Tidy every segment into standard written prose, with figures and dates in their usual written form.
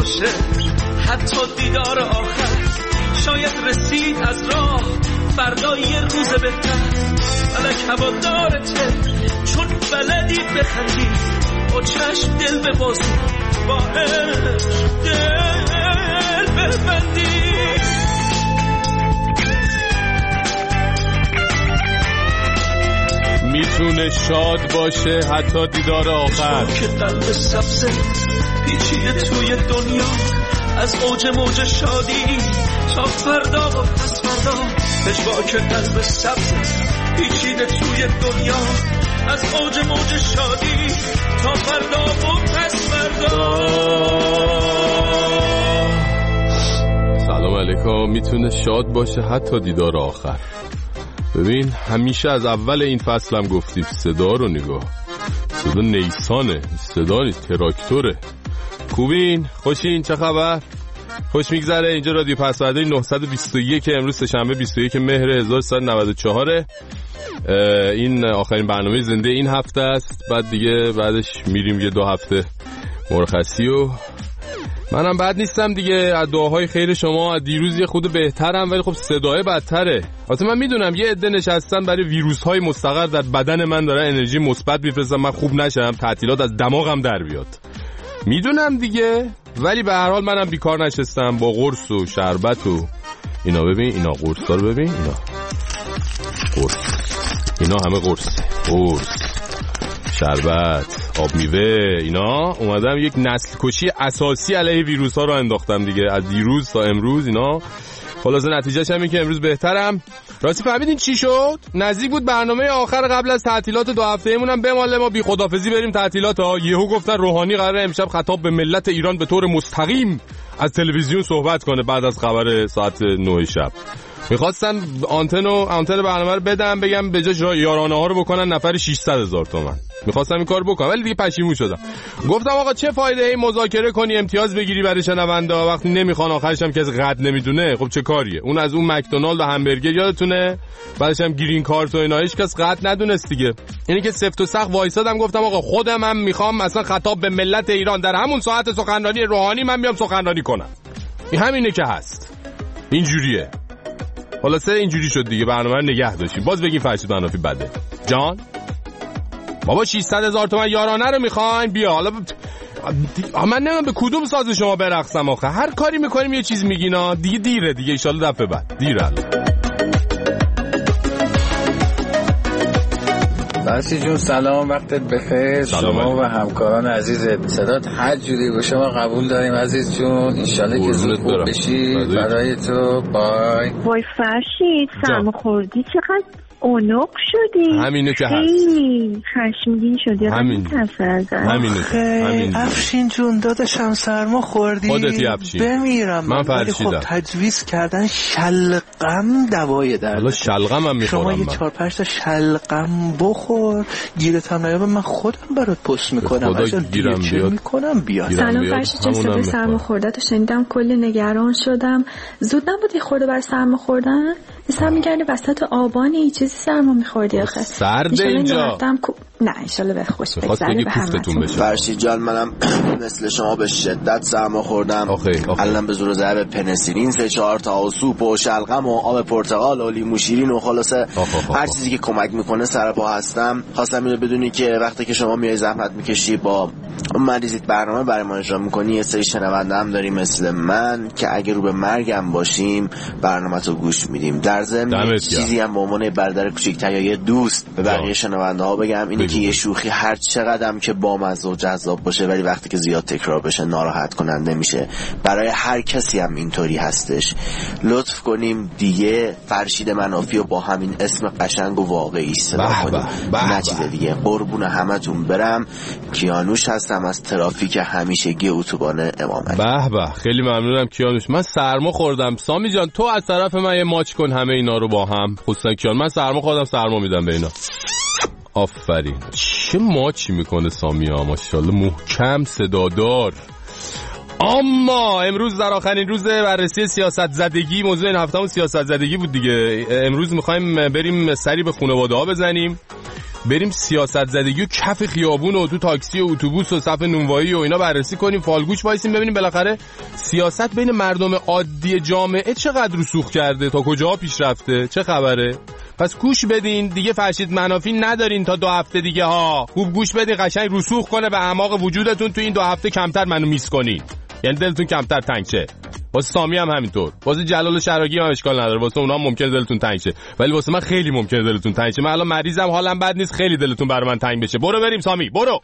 باشه حتی دیدار آخر. شاید رسید از راه فردا یه روز بهتر. فلک هوادارته چون بلدی بخندی، با چشم دل ببازی، با عشق دل ببندی. میتونه شاد باشه حتی دیدار آخر. که قلب سبزه پیچیده توی دنیا، از اوج موج شادی تا فردا و پس فردا. پژواک قلب سبزه پیچیده توی دنیا، از اوج موج شادی تا فردا و پس فردا. سلام علیکم. میتونه شاد باشه حتی دیدار آخر. ببین همیشه از اول این فصلم گفتیم صدا رو نگاه، صدا نیسانه، صدا نیست، تراکتوره. خوبین؟ خوشین؟ چه خبر؟ خوش میگذره؟ اینجا رادیو پسورده 921 امروز سه‌شنبه 21 مهر 1394. این آخرین برنامه زنده این هفته است. بعد دیگه بعدش میریم یه 2 هفته مرخصی و منم بد نیستم دیگه. از دعاهای خیر شما دیروز یه خود بهترم، ولی خب صدای بدتره. البته من میدونم یه عده نشستن برای ویروس‌های مستقر در بدن من داره انرژی مثبت میفرستن من خوب نشم، تعطیلات از دماغم در بیاد. میدونم دیگه، ولی به هر حال منم بیکار نشستم با قرص و شربت و اینا. ببین اینا قرصا رو ببین، اینا قرص، اینا همه قرص، شربت، آب میوه، اینا اومدم یک نسل کشی اساسی علیه ویروس ها رو انداختم دیگه از دیروز تا امروز. اینا خلاصه نتیجهش همین که امروز بهترم. راستی فهمیدین چی شد؟ نزدیک بود برنامه آخر قبل از تعطیلات 2 هفته‌مون هم بماله، ما بی خدافظی بریم تعطیلات ها. یهو گفتن روحانی قراره امشب خطاب به ملت ایران به طور مستقیم از تلویزیون صحبت کنه بعد از خبر ساعت 9 شب. میخواستن آنتن برنامه رو بدم، بگم به جای یارانه ها رو بکنن نفر 600,000 تومان. میخواستم این کار بکنم ولی دیگه پشیمون شدم. گفتم آقا چه فایده این مذاکره کنی امتیاز بگیری برای شنونده وقتی نمیخوان، آخرش هم کسی قد نمیدونه. خب چه کاریه؟ اون از اون مکدونالد و همبرگر یادتونه؟ بعدش هم گرین کارت و اینا، هیچ کس قد ندونست دیگه. اینی که سفت و سخت وایسادم گفتم آقا خودم هم میخوام اصلا خطاب به ملت ایران در همون ساعت سخنرانی روحانی من بیام سخنرانی کنم. این همینه که هست. اینجوریه. خلاصه اینجوری شد دیگه. برنامه رو نگه داشتیم. باز بگیم فرشید منافی بده. جان بابا 600,000 تومان یارانه رو میخواین؟ بیا حالا من نمیدونم به کدوم ساز شما برقصم آخه. هر کاری میکنیم یه چیز میگینا دیگه. دیره دیگه، ان شاءالله دفعه بعد. دیره. بسی جون سلام، وقتت بخیر. شما و همکاران عزیزت. صدات هر جوری باشه ما قبول داریم عزیز جون. انشالله که زود خوب بشی. برای تو بای. وای فرشید سرماخوردی چقدر اونق شدی. همینه که هست. خیلی خشمگین شدی. همینه که افشین جون داداشم سرما خوردی. خودتی افشین. بمیرم من فرشیدم. خب تجویز کردن شلغم دوای درد. حالا شلغم هم میخورم. شما یه 4-5 تا شلغم بخور، گیرت هم نیابه، من خودم برات پست میکنم. خدا گیرم بیاد. سلام فرشید جون، صدای سرما خوردت رو شنیدم کلی نگران شدم. زود نبودی خورده برای سرما خوردن؟ مثلا میگردی وسط آبانی چیزی سرما میخوردی آخه. سرده اینجا. نه انشالله به خوش بگذره به همتون. فرشید جان منم مثل شما به شدت سرما خوردم. الان به زور ضرب پنسیلین 3-4 تا و سوپ و شلغم و آب پرتقال و لیمو شیرین و خلاصه هر چیزی که کمک میکنه سر پا هستم. خواستم اینو بدونی که وقتی که شما میای زحمت میکشی با مریضیت برنامه برای ما اجرا میکنی، یه سری شنونده هم داریم مثل من که اگه رو به مرگم باشیم برنامه‌تو گوش میدیم. در ضمن چیزی هم به عنوان برادر کوچیک‌تر یا یه دوست به بقیه شنونده ها بگم اینه که یه شوخی هر چقدرم که بامزه و جذاب باشه ولی وقتی که زیاد تکرار بشه ناراحت کننده میشه. برای هر کسی هم اینطوری هستش. لطف کنیم دیگه فرشید منافی رو با همین اسم قشنگ و واقعی صدا کنیم، نه چیز دیگه. قربون همتون برم. کیانوش هستم از ترافیک همیشگی اتوبان امام علی. به به خیلی ممنونم کیانوش. من سرما خوردم. سامی جان تو از طرف من یه ماچ کن همه اینا رو با هم، خصوصا کیان. من سرما خوردم، سرما میدم به اینا. آفرین. چه ماچی میکنه سامی ها، ماشاءالله محکم صدادار. اما امروز در آخرین روز بررسی سیاست زدگی، موضوع این هفتهمون سیاست زدگی بود دیگه. امروز میخوایم بریم سری به خانواده ها بزنیم. بریم سیاست زدگی و کف خیابون و تو تاکسی و اتوبوس و صف نونوایی و اینا بررسی کنیم، فالگوش وایسیم ببینیم بالاخره سیاست بین مردم عادی جامعه چقدر رسوخ کرده، تا کجا پیش رفته، چه خبره. پس گوش بدین دیگه، فرشید منافی ندارین تا 2 هفته دیگه ها. خوب گوش بدین قشنگ رسوخ کنه به اعماق وجودتون، تو این 2 هفته کمتر منو میس کنین، یعنی دلتون کمتر تنگ شه. واسه سامی هم همینطور، واسه جلال و شراگی هم اشکال نداره، واسه اونا هم ممکنه دلتون تنگ شه، ولی واسه من خیلی ممکنه دلتون تنگ شه. من الان مریضم، حالم بد نیست، خیلی دلتون برای من تنگ بشه. برو بریم سامی، برو.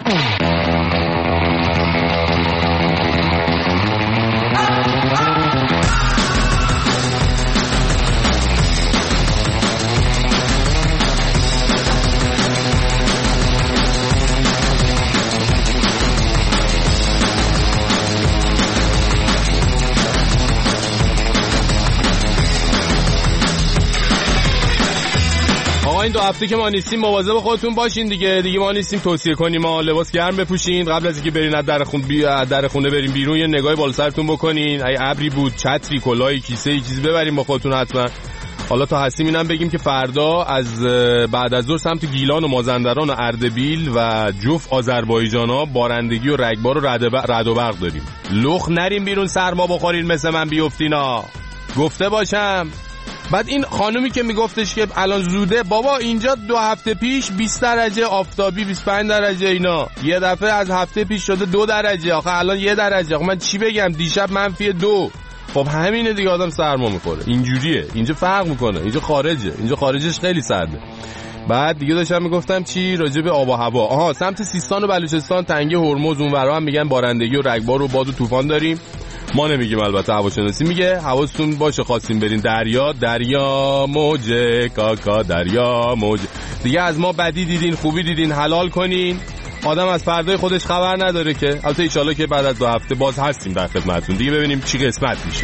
این 2 هفته که ما نیستیم مواظب خودتون باشین دیگه ما نیستیم توصیه کنیم، ما لباس گرم بپوشین، قبل از اینکه برین از در خونه برین بیرون یه نگاهی بالا سرتون بکنین، اگه ابری بود چتری کلاهی کیسه‌ای چیزی ببرین با خودتون حتما. حالا تا هستیم اینم بگیم که فردا از بعد از ظهر سمت گیلان و مازندران و اردبیل و جوف آذربایجانا بارندگی و رگبار و رعد و برق داریم. لخ نریم بیرون سرما بخورین مثل من بیفتینا، گفته باشم. بعد این خانومی که میگفتش که الان زوده، بابا اینجا 2 هفته پیش 20 درجه آفتابی 25 درجه اینا، یه دفعه از هفته پیش شده 2 درجه، آخه الان 1 درجه، آخه من چی بگم، دیشب -2. خب همینه دیگه، آدم سرما میخوره، اینجوریه، اینجا فرق میکنه، اینجا خارجه، اینجا خارجش خیلی سرده. بعد دیگه داشتم میگفتم چی راجع به آب و هوا. سمت سیستان و بلوچستان تنگه هرمز اونورا هم میگن بارندگی و رگبار و باد و طوفان داریم. ما نمیگیم، البته هواشناسی میگه. حواستون باشه خواستین برین دریا موجه کاکا دریا موجه. دیگه از ما بدی دیدین خوبی دیدین، حلال کنین. آدم از فردای خودش خبر نداره که. البته ان شاءالله که بعد از 2 هفته باز هستیم در خدمتتون دیگه، ببینیم چی قسمت میشه.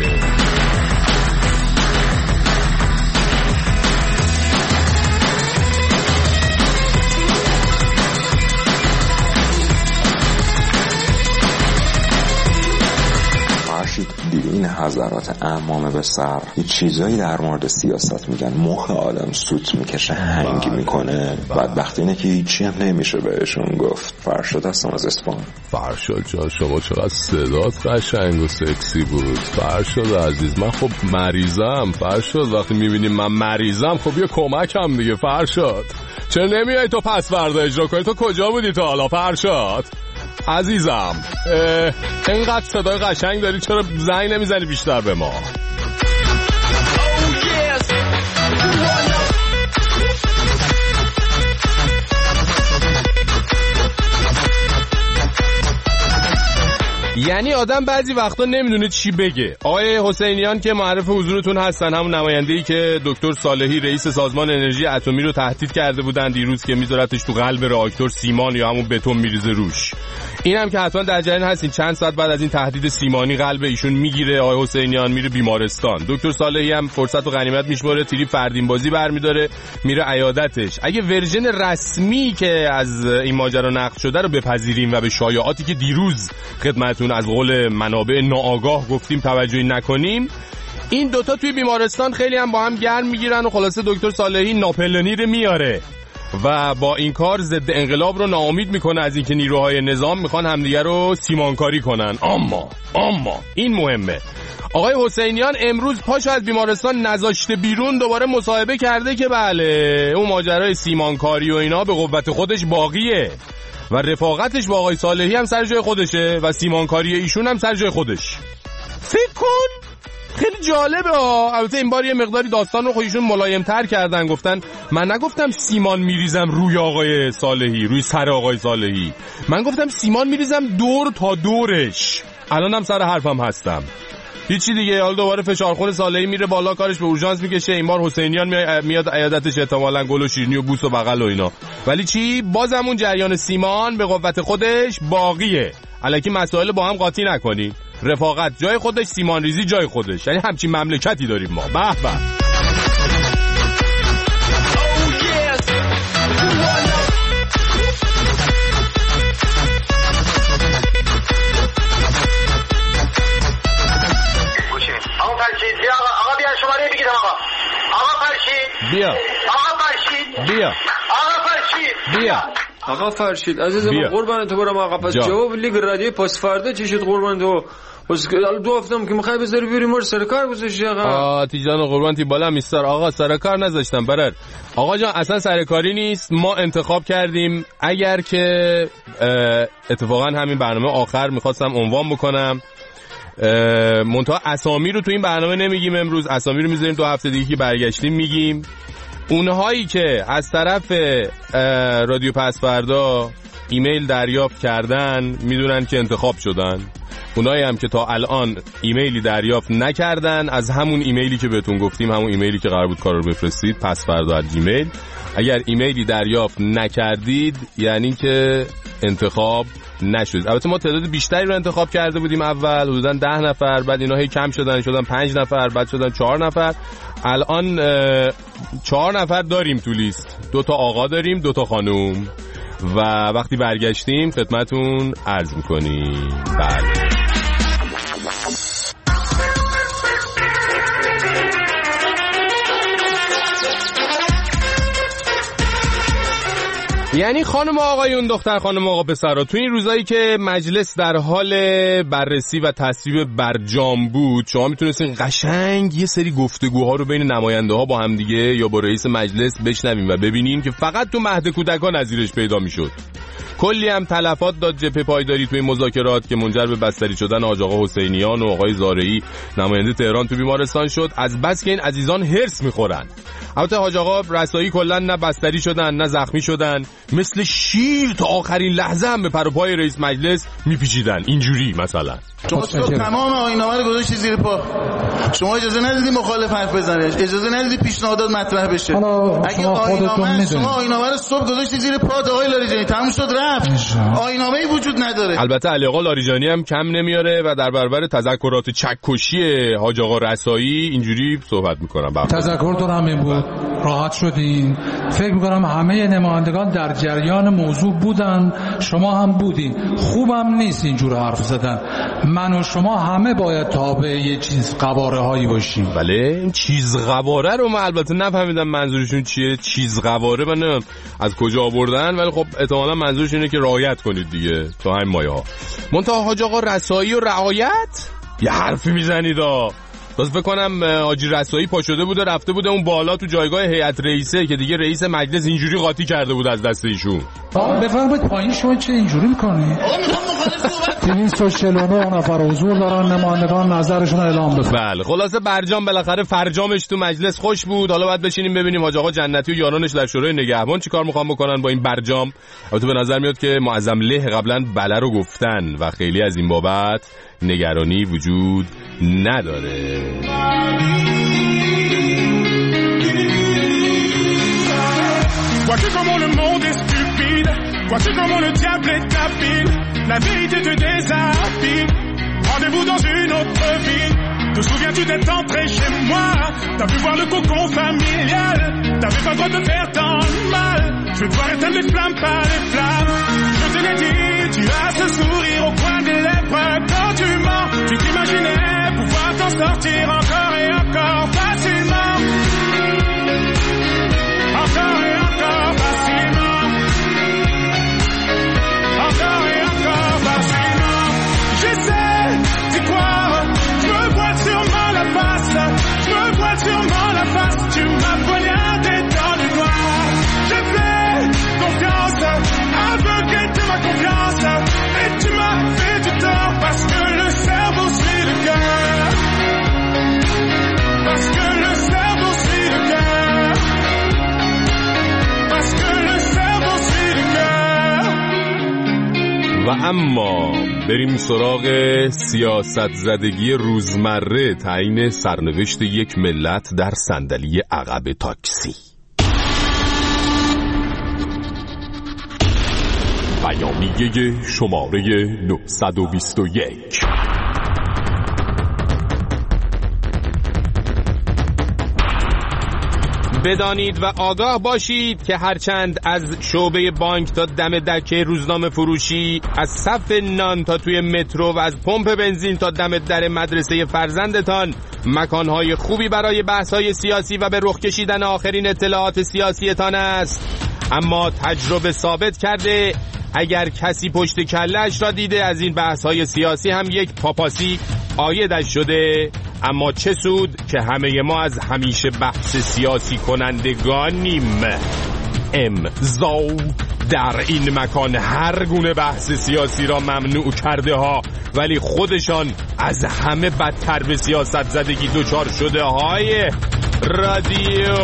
این حضرات عمامه به سر یه چیزایی در مورد سیاست میگن، مخ آدم سوت میکشه، هنگ میکنه. بدبختی اینه که هیچی هم نمیشه بهشون گفت. فرشاد هستم از اسپان. فرشاد جان شما چقدر صدات قشنگ و سکسی بود فرشاد عزیز. من خب مریضم فرشاد، وقتی میبینیم من مریضم خب یه کمکم دیگه فرشاد. چرا نمیای تو پس فردا اجرا کنی؟ تو کجا بودی تا حالا فرشاد عزیزم؟ اینقدر صدای قشنگ داری، چرا زنگ نمیزنی بیشتر به ما؟ یعنی آدم بعضی وقتا نمیدونه چی بگه. آقای حسینیان که معرف حضورتون هستن، همون نماینده‌ای که دکتر صالحی رئیس سازمان انرژی اتمی رو تهدید کرده بودن دیروز که میذارتش تو قلب راکتور سیمان یا همون بتون میریزه روش. این هم که حتما در جریان هستین، چند ساعت بعد از این تهدید سیمانی قلب ایشون میگیره، آقای حسینیان میره بیمارستان. دکتر صالحی هم فرصت و غنیمت میشماره، تیری فردین بازی برمیداره میره عیادتش. اگه ورژن رسمی که از این ماجرا نقل شده رو بپذیریم و به شایعاتی که دیروز خدمتتون از قول منابع ناآگاه گفتیم توجهی نکنیم، این دوتا توی بیمارستان خیلی هم با هم گرم میگیرن و خلاصه دکتر صالحی ناپلنی رو میاره و با این کار ضد انقلاب رو ناامید میکنه از اینکه نیروهای نظام میخوان همدیگه رو سیمانکاری کنن. اما این مهمه، آقای حسینیان امروز پاشو از بیمارستان نذاشته بیرون، دوباره مصاحبه کرده که بله اون ماجرای سیمانکاری و اینا به قوت خودش باقیه و رفاقتش با آقای صالحی هم سر جای خودشه و سیمانکاری ایشون هم سر جای خودش. فکر کن خیلی جالبه البته این بار یه مقداری داستان رو خودشون ملایم‌تر کردن، گفتن من نگفتم سیمان میریزم روی آقای صالحی، روی سر آقای صالحی، من گفتم سیمان میریزم دور تا دورش. الانم سر حرفم هستم. هیچی دیگه. حالا دوباره فشارخون صالحی میره بالا، کارش به اورژانس میکشه، این بار حسینیان میاد عیادتش، احتمالاً گل و شیرینی و بوس و بغل و اینا. ولی چی؟ بازم اون جریان سیمان به قوت خودش باقیه. الکی مسائل با هم قاطی نکنی. رفاقت جای خودش، سیمان ریزی جای خودش، یعنی همچین مملکتی داریم ما. به به. آقا بیا شماره بگیرم. آقا فرشید بیا. آقا فرشید بیا. آقا فرشید بیا آقا فرشید عزیز من قربان تو برم آقا. پس جواب لیگ رادیو پاس فردا چی شد قربان تو؟ پس دو هفتم که میخوای بذاری بریم ما سر کار گذاشتی آقا. تیجان قربان تی بالا میستر آقا سر کار نذاشتم برر. آقا جان اصلا سر کاری نیست. ما انتخاب کردیم اگر که اتفاقا همین برنامه آخر میخواستم عنوان بکنم منتها اسامی رو تو این برنامه نمیگیم امروز. اسامی رو میذاریم 2 هفته دیگه که برگشتیم میگیم. اونهایی که از طرف رادیو پس فردا ایمیل دریافت کردن میدونن که انتخاب شدن. اونایی هم که تا الان ایمیلی دریافت نکردن از همون ایمیلی که بهتون گفتیم، همون ایمیلی که قرار بود کارو رو بفرستید pasfarda@gmail، اگر ایمیلی دریافت نکردید یعنی که انتخاب نشد. البته ما تعداد بیشتری رو انتخاب کرده بودیم اول، حدوداً 10 نفر، بعد اینا هی کم شدن 5 نفر، بعد شدن 4 نفر. الان 4 نفر داریم تو لیست. 2 تا آقا داریم، 2 تا خانم، و وقتی برگشتیم خدمتون عرض میکنیم. بله یعنی خانم آقایون، دختر خانم آقا پسرها، تو این روزایی که مجلس در حال بررسی و تصویب برجام بود، شما میتونستین قشنگ یه سری گفتگوها رو بین نماینده ها با هم دیگه یا با رئیس مجلس بشنویم و ببینین که فقط تو مهد کودکان نظیرش پیدا میشد. کلی هم تلفات داد جبهه پایداری توی مذاکرات که منجر به بستری شدن حاج آقا حسینیان و آقای زارعی نماینده تهران تو بیمارستان شد، از بس که این عزیزان هرس میخورن. البته حاج آقا رسایی کلا نه بستری شدن نه زخمی شدن، مثل شیر تا آخرین لحظه هم به پر و پای رئیس مجلس میپیچیدن. اینجوری مثلا شما تمام آیین‌نامه رو گذاشتی زیر پا، شما اجازه ندیدی مخالف حرف بزنه، اجازه ندیدی پیشنهادات مطرح بشه. اگه آیین‌نامه رو صبح گذاشتی زیر پا آقای لاریجانی، تموم شد رفت، آیین‌نامه‌ای وجود نداره. البته علی آقا لاریجانی هم کم نمیاره و در برابر تذکرات چکشی حاج آقا رسایی اینجوری صحبت می‌کنم. تذکر تو همین بود، راحت شدین. فکر می‌کنم همه نمایندگان در جریان موضوع بودن، شما هم بودین. خوبم نیست اینجور حرف زدن. من و شما همه باید تابع یه چیز قواره هایی باشیم. بله این چیز قواره رو من البته نفهمیدم منظورشون چیه. چیز قواره من از کجا آوردن، ولی خب احتمالاً منظورشون اینه که رعایت کنید دیگه تا همین مایه ها. منتها حاج آقا رسایی و رعایت یه حرفی میزنید باز فکر کنم حاجی رسایی پا شده بوده رفته بوده اون بالا تو جایگاه هیئت رئیسه که دیگه رئیس مجلس اینجوری قاطی کرده بود از دست ایشون. بفرمایید پایین شما چه اینجوری میکنی؟ 249 نفر حضور دارن، نمایندگان نظرشون رو اعلام بکنن. بله خلاصه برجام بالاخره فرجامش تو مجلس خوش بود. حالا باید بشینیم ببینیم حاج آقا جنتی و یارانش در شورای نگهبان چیکار میخوان بکنن با این برجام. البته به نظر میاد که معظم له قبلا بله رو گفتن و خیلی از این بابت نگرانی وجود نداره. Voici comment le monde est stupide, voici comment le diable est habile, la vérité te déshabille, rendez-vous dans une autre vie. Te souviens-tu d'être entré chez moi? T'as pu voir le cocon familial, t'avais pas le droit de faire tant de mal. Je vais devoir éteindre les flammes par les flammes. Je te l'ai dit, tu as ce sourire au coin des lèvres quand tu mens. Tu t'imaginais pouvoir t'en sortir encore et encore facilement. Encore et encore facilement. Encore et encore facilement. J'essaie d'y croire, je me voile sûrement la face, je me voile sûrement la face. Tu m'as poignardé dans le noir. J'ai fait confiance, aveuglé de ma confiance, et tu m'as fait du tort parce que le cerveau suit le cœur. Parce que le cerveau suit le cœur. Parce que le cerveau suit le cœur. و اما بریم سراغ سیاست زدگی روزمره تعیین سرنوشت یک ملت در صندلی عقب تاکسی. بیانیه شماره 921. بدانید و آگاه باشید که هرچند از شعبه بانک تا دم دکه روزنامه فروشی، از صف نان تا توی مترو و از پمپ بنزین تا دم در مدرسه فرزندتان مکانهای خوبی برای بحث‌های سیاسی و به رخ کشیدن آخرین اطلاعات سیاسیتان است، اما تجربه ثابت کرده اگر کسی پشت کله‌اش را دیده از این بحث‌های سیاسی هم یک پاپاسی عایدش شده. اما چه سود که همه ما از همیشه بحث سیاسی کنندگانیم. امضا در این مکان هر گونه بحث سیاسی را ممنوع کرده ها، ولی خودشان از همه بدتر به سیاست زدگی دچار شده های رادیو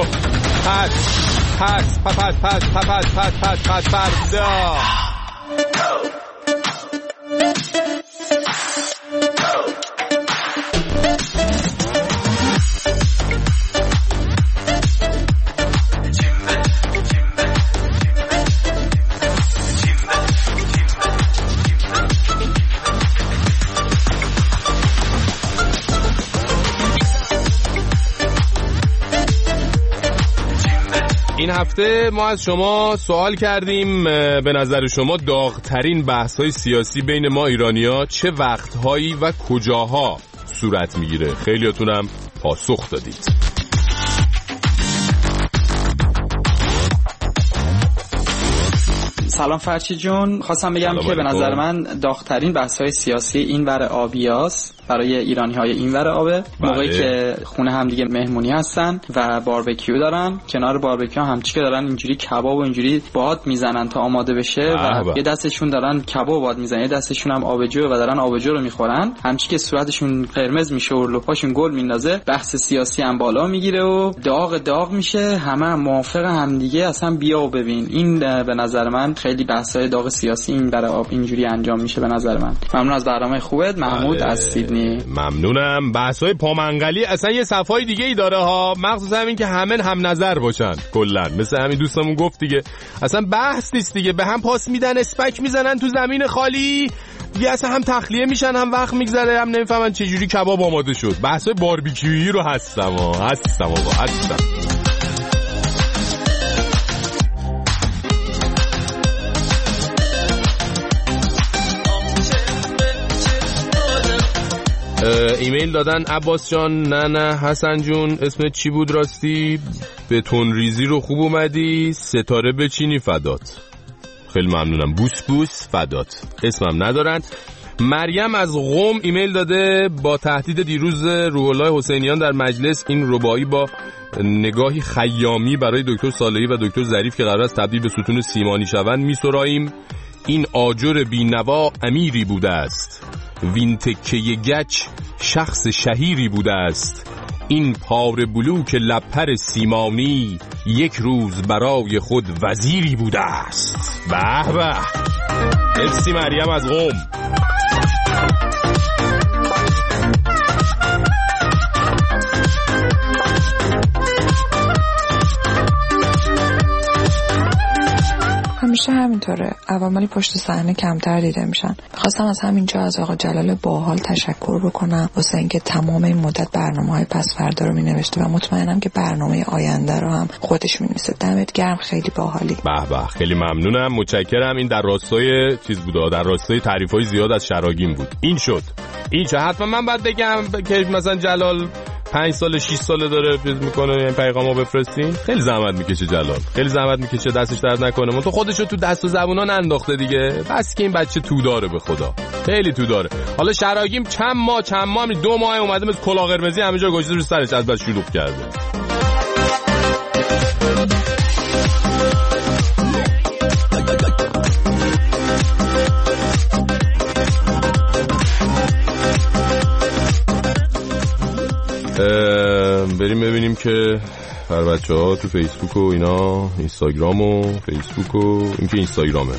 فردا. این هفته ما از شما سوال کردیم به نظر شما داغ‌ترین بحث‌های سیاسی بین ما ایرانی‌ها چه وقت‌هایی و کجاها صورت می‌گیره؟ خیلیاتونم پاسخ دادید. سلام فرشی جون، خواستم بگم که به نظر من داغ‌ترین بحث‌های سیاسی اینور آبیاست برای ایرانی‌های اینور آبه. موقعی که خونه هم دیگه مهمونی هستن و باربیکیو دارن، کنار باربیکیو همچی که دارن اینجوری کباب و اینجوری باد میزنن تا آماده بشه و یه دستشون دارن کباب باد میزنن، یه دستشون هم آبجو و دارن آبجو رو میخورن، همچی که صورتشون قرمز میشه و لپاشون گل میندازه، بحث سیاسی هم بالا میگیره و داغ میشه، همه موافق هم دیگه. اصلا بیا و ببین، این به نظر من خیلی بحث‌های داغ سیاسی این برای آب اینجوری انجام میشه به نظر من. ممنون از برنامه خوبت، محمود از سیدنی. ممنونم. بحث‌های پامنگلی اصلا یه صفای دیگه ای داره ها، مخصوصا همین که همه هم نظر باشن کلا، مثل همین دوستمون گفت دیگه، اصلا بحث نیست دیگه، به هم پاس میدن، اسپک میزنن تو زمین خالی دیگه، اصلا هم تخلیه میشن، هم وقت میگذره، هم نمیفهمن چه جوری کباب آماده شد. بحث‌های باربیکیویی رو هستم. ایمیل دادن عباس جان، نه حسن جون، اسمت چی بود راستی؟ بتون ریزی رو خوب اومدی، ستاره بچینی فدات. خیلی ممنونم. بوس فدات. اسمم ندارن. مریم از قم ایمیل داده با تهدید دیروز روح الله حسینیان در مجلس این رباعی با نگاهی خیامی برای دکتر صالحی و دکتر ظریف که قرار است تبدیل به ستون سیمانی شوند می‌سراییم. این آجر بی‌نوا امیری بوده است، وین تکه گچ شخص شهیری بوده است. این پاره بلوک لپر سیمانی یک روز برای خود وزیری بوده است. به به، مرسی مریم از قم. همیشه همینطوره، عوامل پشت صحنه کمتر دیده میشن. خواستم از همینجا از آقا جلال باحال تشکر بکنم واسه اینکه تمام این مدت برنامه‌های پس فردا رو مینوشته و مطمئنم که برنامه آینده رو هم خودش مینویسه. دمت گرم، خیلی باحالی. به به، خیلی ممنونم، متشکرم. این در راستای چیز بود، در راستای تعریف‌های زیاد از شراگیم بود. این شد. این چه حتما من باید بگم که مثلا جلال 5 سال 6 ساله داره میکنه این پیغامو بفرستین. خیلی زحمت میکشه جلال، خیلی زحمت میکشه، دستش درد نکنه. من تو خودشو تو دست و زبونا ننداخته دیگه، بس که این بچه تو داره، به خدا خیلی تو داره. حالا شراگیم چند ماه 2 ماه اومده مثل کلاه قرمزی همه جا گذاشته رو سرش، از بس شلوغ کرده. بریم ببینیم که بر بچه ها تو فیسبوک و اینا، اینستاگرام و فیسبوک و این که اینستاگرامه.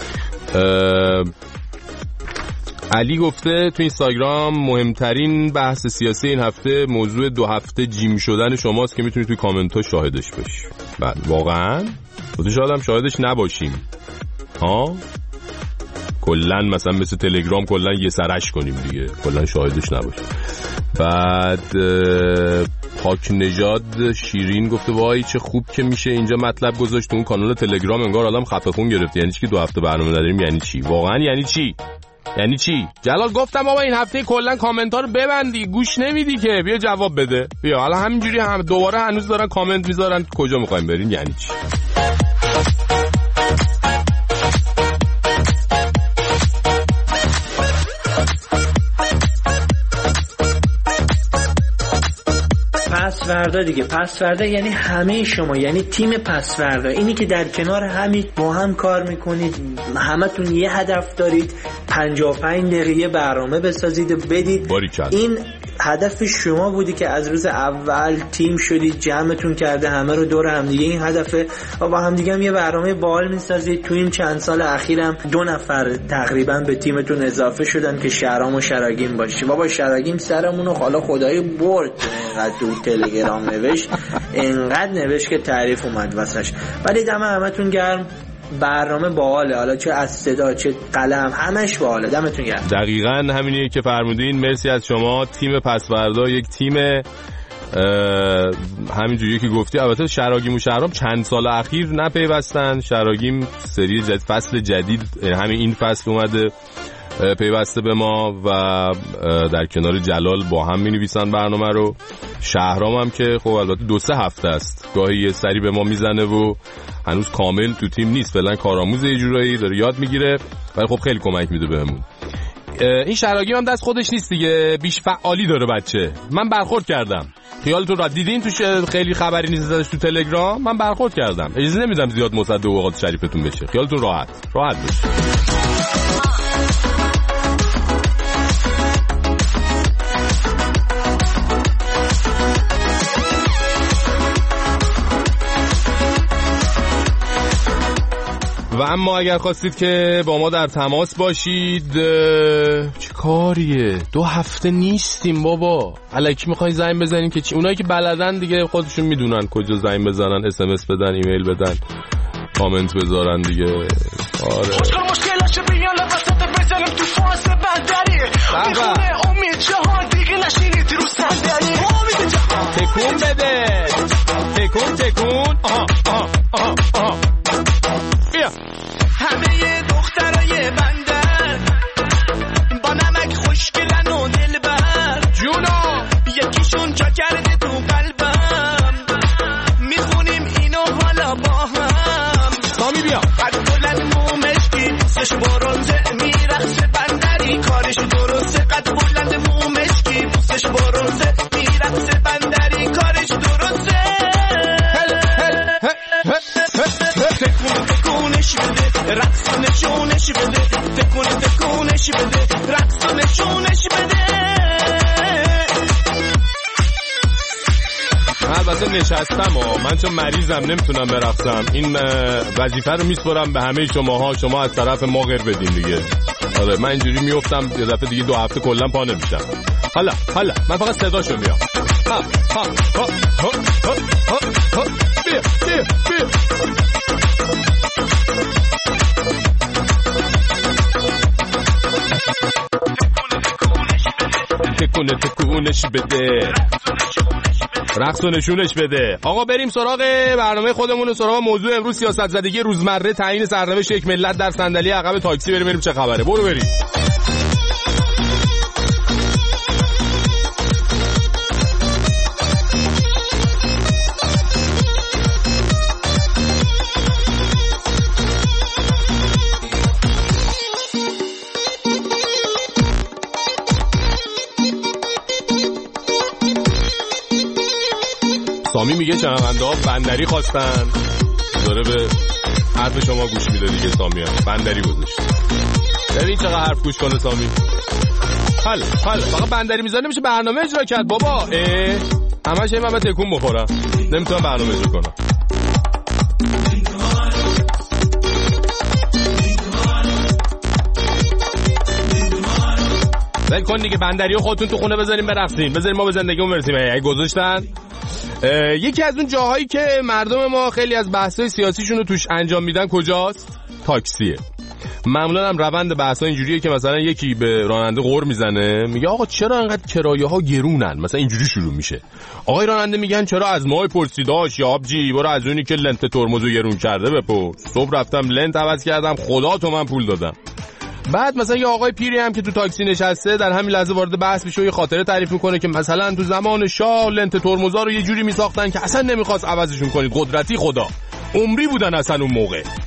علی گفته تو اینستاگرام مهمترین بحث سیاسی این هفته موضوع 2 هفته جیم شدن شماست که میتونی توی کامنت ها شاهدش باشی. بعد واقعا خودش آدم شاهدش نباشیم ها، کلن مثلا مثل تلگرام کلن یه سرش کنیم دیگه، کلن شاهدش نباشیم. بعد پاک نژاد شیرین گفته وای چه خوب که میشه اینجا مطلب گذاشت تو اون کانال تلگرام، انگار آدم خفه خون گرفته. یعنی چی که 2 هفته برنامه نداریم؟ یعنی چی واقعا؟ یعنی چی جلال؟ گفتم بابا این هفته کلا کامنت ها رو ببندی، گوش نمیدی که، بیا جواب بده. بیا حالا همینجوری هم دوباره هنوز دارن کامنت میذارن، کجا میخوایم بریم؟ یعنی چی؟ پسوردا دیگه. پسوردا یعنی همه شما، یعنی تیم پسوردا، اینی که در کنار همید با هم کار میکنید، همتون یه هدف دارید، 55 دقیقه برنامه بسازید و بدید. این هدف شما بودی که از روز اول تیم شدید، جمعتون کرده همه رو دور هم دیگه. این هدفه و با هم دیگه هم یه برنامه باحال میسازید. تو این چند سال اخیرم 2 نفر تقریبا به تیمتون اضافه شدن که شهرام و شراگیم باشه. بابا شراگیم سرمونو حالا خدای برد، اینقدر تو تلگرام نوشت، اینقدر نوشت که تعریف اومد واسش. ولی دم همتون گرم، برنامه باحاله، حالا چه از صدا چه قلم همش باحاله. دمتون گرم. دقیقاً همینیه که فرمودین. مرسی از شما. تیم پسوردا یک تیم همینجوری که گفتی. البته شراگیم و شهرام چند سال اخیر نپیوستن. شراگیم سری جدید، فصل جدید همین این فصل اومده پیوسته به ما و در کنار جلال با هم می‌نویسن برنامه رو. شهرام هم که خب البته 2-3 هفته است گاهی یه سری به ما میزنه و هنوز کامل تو تیم نیست، فعلا کارآموز یه جورایی داره یاد میگیره، ولی خب خیلی کمک میده بهمون. این شراگیم هم دست خودش نیست دیگه، بیش فعالی داره بچه. من برخورد کردم، خیالتون راحت، دیدین توش خیلی خبری نیست ازش تو تلگرام. من برخورد کردم، اجازه نمیدم زیاد مصدق اوقات شریفتون بشه. خیالتون راحت بشه. و اما اگر خواستید که با ما در تماس باشید، چه کاریه؟ 2 هفته نیستیم بابا، الکی میخواین زنگ بزنین که چی؟ اونایی که بلدن دیگه خودشون میدونن کجا زنگ بزنن، SMS بدن، ایمیل بدن، کامنت بذارن دیگه. آره مشکلاشو بیان وسط بزنیم تو فاز بندری، میخونه امید جهان دیگه نشینید رو صندلی. تکون بده، تکون. آها بیا. همه دخترای بندر با نمک خوشگلن و دلبر، جونا یکیشون جا کرده تو قلبم، میخونیم اینو حالا با هم. سامی بیا. قد بلند مومشکی سش برونزه میرخصه بندری، کارش درسته. قد بلند مومشکی سش برونزه میرخصه بندری، کارش درسته. تکونش بده، رقص و نشونش بده، تکونش بده، رقص و نشونش بده. من البته نشستم من چون مریضم نمیتونم برقصم. این وظیفه رو میسپرم به همه شماها، شما از طرف ما غیر بدین دیگه. آره من اینجوری میافتم یه دفعه دیگه 2 هفته کلا پا نمیشم. حالا من فقط صداشو میام. بیا تکونش بده، رقص و نشونش بده. آقا بریم سراغ برنامه خودمون، سراغ موضوع امروز، سیاست زدگی روزمره، تعیین سرنوشت یک ملت در صندلی عقب تاکسی. بریم چه خبره. بریم. سامی میگه شنونده ها بندری خواستن، داره به حرف شما گوش میده دیگه. سامی هم بندری گذاشت. ببین چقدر حرف گوش کنه سامی. حالا فقط بندری میذاره نمیشه برنامه اجرا کرد بابا. همش من تکون بخورم، نمیتونم برنامه اجرا کنم. ول کن دیگه، بندری خودتون تو خونه بذاریم برقصین، بذاریم ما به زندگیمون برسیم. اگه گذاشتن یکی از اون جاهایی که مردم ما خیلی از بحث‌های سیاسیشون رو توش انجام میدن کجاست؟ تاکسیه. معمولا هم روند بحث‌ها اینجوریه که مثلا یکی به راننده غر میزنه، میگه آقا چرا انقدر کرایه‌ها گرونن؟ مثلا اینجوری شروع میشه. آقای راننده میگن چرا از ماهای پرسیداش یا آبجی، برو از اونی که لنت ترمزو گرون کرده بپرس. صبح رفتم لنت عوض کردم، خدا تومن پول دادم. بعد مثلا یه آقای پیری هم که تو تاکسی نشسته در همین لحظه وارد بحث میشه و یه خاطره تعریف میکنه که مثلا تو زمان شاه لنت ترمزا رو یه جوری میساختن که اصلا نمیخواست عوضشون کنید، قدرتی خدا عمری بودن اصلا اون موقع.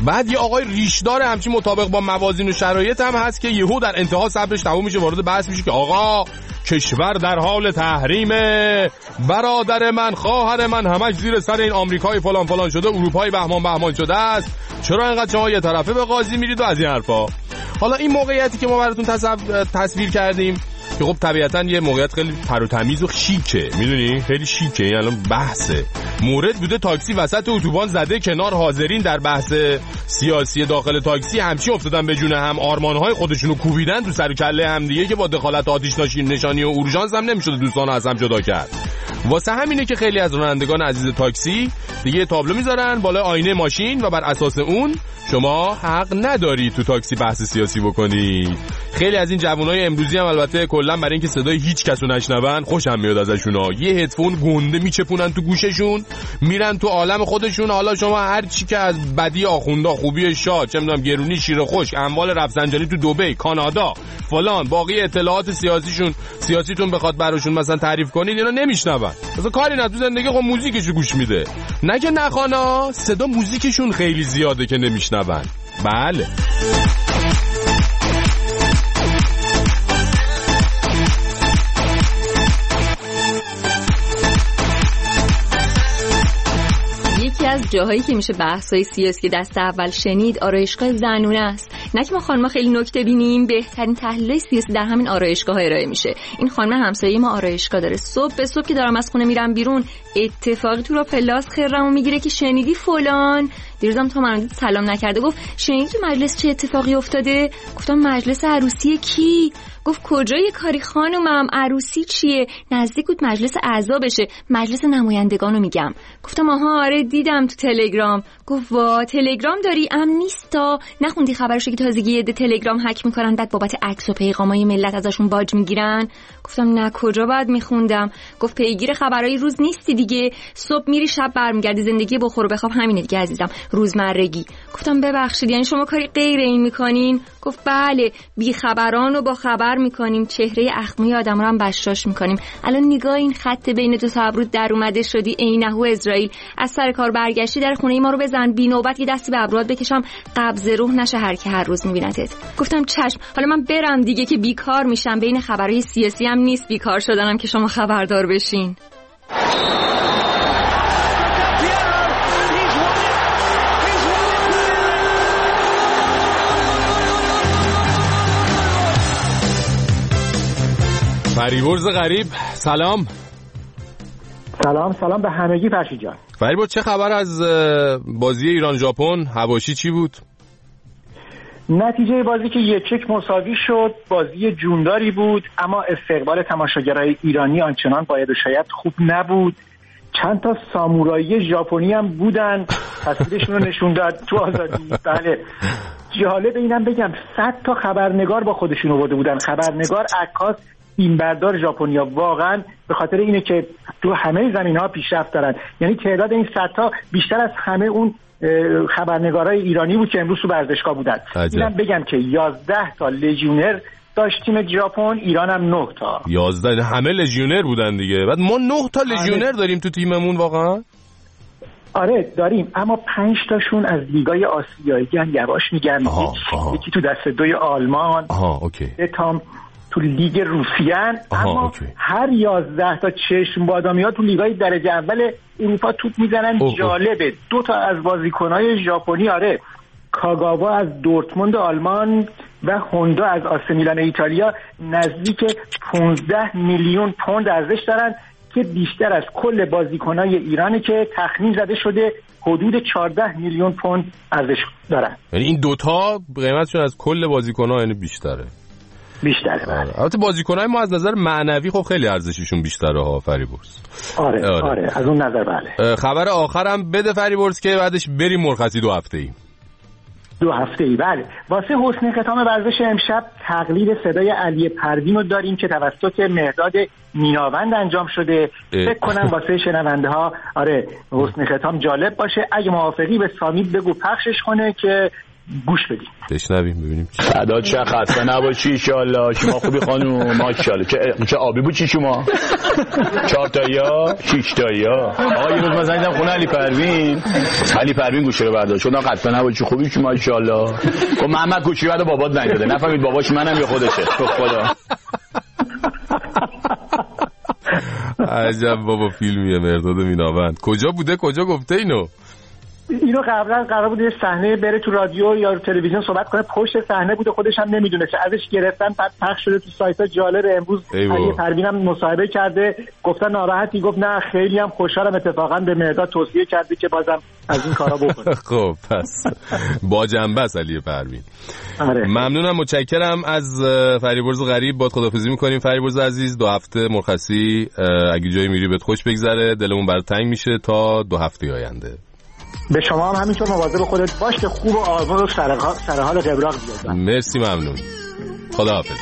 بعد یه آقای ریشدار همچین مطابق با موازین و شرایط هم هست که یهو در انتها صبرش تموم میشه، وارد بحث میشه که آقا کشور در حال تحریمه، برادر من خواهر من همش زیر سر این آمریکای فلان فلان شده، اروپای بهمان شده است، چرا اینقدر شما یه طرفه به قاضی میرید و از این حرفا. حالا این موقعیتی که ما براتون تصویر کردیم که خب طبیعتاً یه موقعیت خیلی تر و تمیز و شیکه، میدونی خیلی شیکه، این الان بحثه. مورد بوده تاکسی وسط اتوبان زده کنار، حاضرین در بحث سیاسی داخل تاکسی همچی افتادن به جون هم، آرمانهای خودشونو کوبیدن تو سر کله هم دیگه که با دخالت آتش نشانی و اورژانس هم نمیشد دوستان از هم جدا کرد. واسه همینه که خیلی از رانندگان عزیز تاکسی دیگه تابلو میذارن بالا آینه ماشین و بر اساس اون شما حق نداری تو تاکسی بحث سیاسی بکنید. خیلی از این جوانای امروزی هم البته کلا برای اینکه صدای هیچ کسو نشنون خوشم میاد ازشونا، یه هدفون گنده میچپونن تو گوششون میرن تو عالم خودشون. حالا شما هر چی که از بدی آخوندا، خوبی شاه، چه میدونم گرونی شیر خشک، اموال رفسنجانی تو دبی، کانادا فلان، باقی اطلاعات سیاسیتون بخواد براشون مثلا تعریف کنید اینا نمیشنون، مثلا کاری نه، تو زندگی خب موزیکشو گوش میده. نگه نخوانا صدا موزیکشون خیلی زیاده که نمیشنون. بله یکی از جاهایی که میشه بحث‌های سیاسی دست اول شنید آرایشگاه زنونه است. نه که ما خانم‌ها خیلی نکته بینیم، بهترین تحلیل سیاسی در همین آرایشگاه ارائه میشه. این خانم همسایه ما آرایشگاه داره، صبح به صبح که دارم از خونه میرم بیرون اتفاقی تو را پلاس خیرمو میگیره که شنیدی فلان. دیروزم تا من سلام نکرده گفت شنیدی تو مجلس چه اتفاقی افتاده؟ گفتم مجلس عروسی کی؟ گفت کجای کاری خانومم، عروسی چیه؟ نزدیک بود مجلس اعضا بشه، مجلس نمایندگانو میگم. گفتم آها آره دیدم تو تلگرام. گفت وا تلگرام داری؟ نیستا، نخوندی خبرشو که تازگی یه تلگرام هک میکنن بعد بابت عکس و پیغامای ملت ازشون باج میگیرن؟ گفتم نه کجا بعد میخوندم. گفت پیگیر خبرای روز نیستی دیگه، صبح میری شب برمیگردی، زندگی بخور و بخواب همینه دیگه عزیزم، روزمرگی. گفتم ببخشید یعنی شما کاری غیر این میکنین؟ گفت بله، بی خبرانو با خبر میکنیم، چهره اخمی آدم رو هم بشاش میکنیم. الان نگاه این خط بین دو تا ابرو در اومده شدی عینهو اسرائیل، از سر کار برگشتی در خونه ما رو بزن، بی نوبت یه دستی به ابروات بکشم قبض روح نشه هر کی هر روز میبینتت. گفتم چشم، حالا من برم دیگه که بیکار میشم، بین خبرهای سیاسی هم نیست بیکار شدنم که شما خبردار بشین. فریبرز غریب سلام. سلام به همگی فرشید جان. فریبرز چه خبر از بازی ایران ژاپن؟ حواشی چی بود؟ نتیجه بازی که 1-1 مساوی شد، بازی جونداری بود، اما استقبال تماشاگرای ایرانی آنچنان باید و شاید خوب نبود. چند تا سامورایی ژاپنی هم بودن، تصویرشون رو نشون داد تو آزادی. بله جالب اینم بگم 100 تا خبرنگار با خودشون آورده بودن، خبرنگار، عکاس، فیلمبردار ژاپنیا. واقعا به خاطر اینه که تو همه زمینه‌ها پیشرفت دارن، یعنی تعداد این 100 تا بیشتر از همه اون خبرنگارای ایرانی بود که امروز تو ورزشگاه بودن. اینم بگم که 11 تا لژیونر داشت تیم ژاپن، ایران هم 9 تا. 11 همه لژیونر بودن دیگه. بعد ما 9 تا لژیونر داریم تو تیممون واقعا. آره داریم، اما 5 تاشون از لیگای آسیایی یواش میگن، یکی تو دسته دوی آلمان، تام تو لیگ روسیه، اما هر 11 تا چشم بادامی‌ها تو لیگای درجه اول اروپا توپ میزنن. جالبه 2 تا از بازیکن‌های ژاپنی، آره، کاگاوا از دورتموند آلمان و هوندا از آسی میلان ایتالیا، نزدیک 15 میلیون پوند ارزش دارن که بیشتر از کل بازیکن‌های ایرانی که تخمین زده شده حدود 14 میلیون پوند ارزش دارن. یعنی این 2 تا قیمتشون از کل بازیکن‌ها یعنی بیشتره. البته بازیکن‌های ما از نظر معنوی خب خیلی ارزششون بیشتره ها فریبرز. آره از اون نظر بله. خبر آخرم بده فریبرز که بعدش بریم مرخصی 2 هفته‌ای. 2 هفته‌ای بله. واسه حسن ختام ورزش امشب تقلید صدای علی پروین رو داریم که توسط مهداد میناوند انجام شده. فکر کنم واسه شنونده ها آره حسن ختام جالب باشه. اگه موافقی به سامی بگو پخشش کنه که گوش بدیم. بشنویم ببینیم. فدا چه خسته نباشی ان شاء الله. شما خوبی خانم؟ ماشاءالله. چه آبی بود چی شما؟ 4 تایا 6 تایا. آقا یه روز مثلا دیدم خونه علی پروین گوشه رو برداشت. شما خسته نباشی خوبی شما ماشاءالله. خب محمد گوشی بعد بابات زنگ زده. نفهمید باباش منم یا خودشه. تو خدا. عجب بابا فیلمیه مرداد میناوند. کجا بوده کجا گفته اینو قبلا قرار بود یه صحنه بره تو رادیو یا تلویزیون صحبت کنه، پشت صحنه بوده خودش هم نمیدونه چه ازش گرفتن، بعد پخش شده تو سایت‌ها. جالب امروز علی پروین هم مصاحبه کرده، گفتن ناراحتی، گفت نه خیلی هم خوشحالم اتفاقا به مرداد توصیه کردی که بازم از این کارا بکنه. خب پس با جنبه است علی پروین. ممنونم، متشکرم از فریبرز غریب. با خداحافظی می‌کنیم فریبرز عزیز. 2 هفته مرخصی، اگه جایی میری بهت خوش بگذره، دلمون برات تنگ میشه تا 2 هفته آینده. به شما هم همینطور مواظب خودت باش که خوب و آروم رو سر حال قبراق بیاد. مرسی، ممنون. خداحافظ.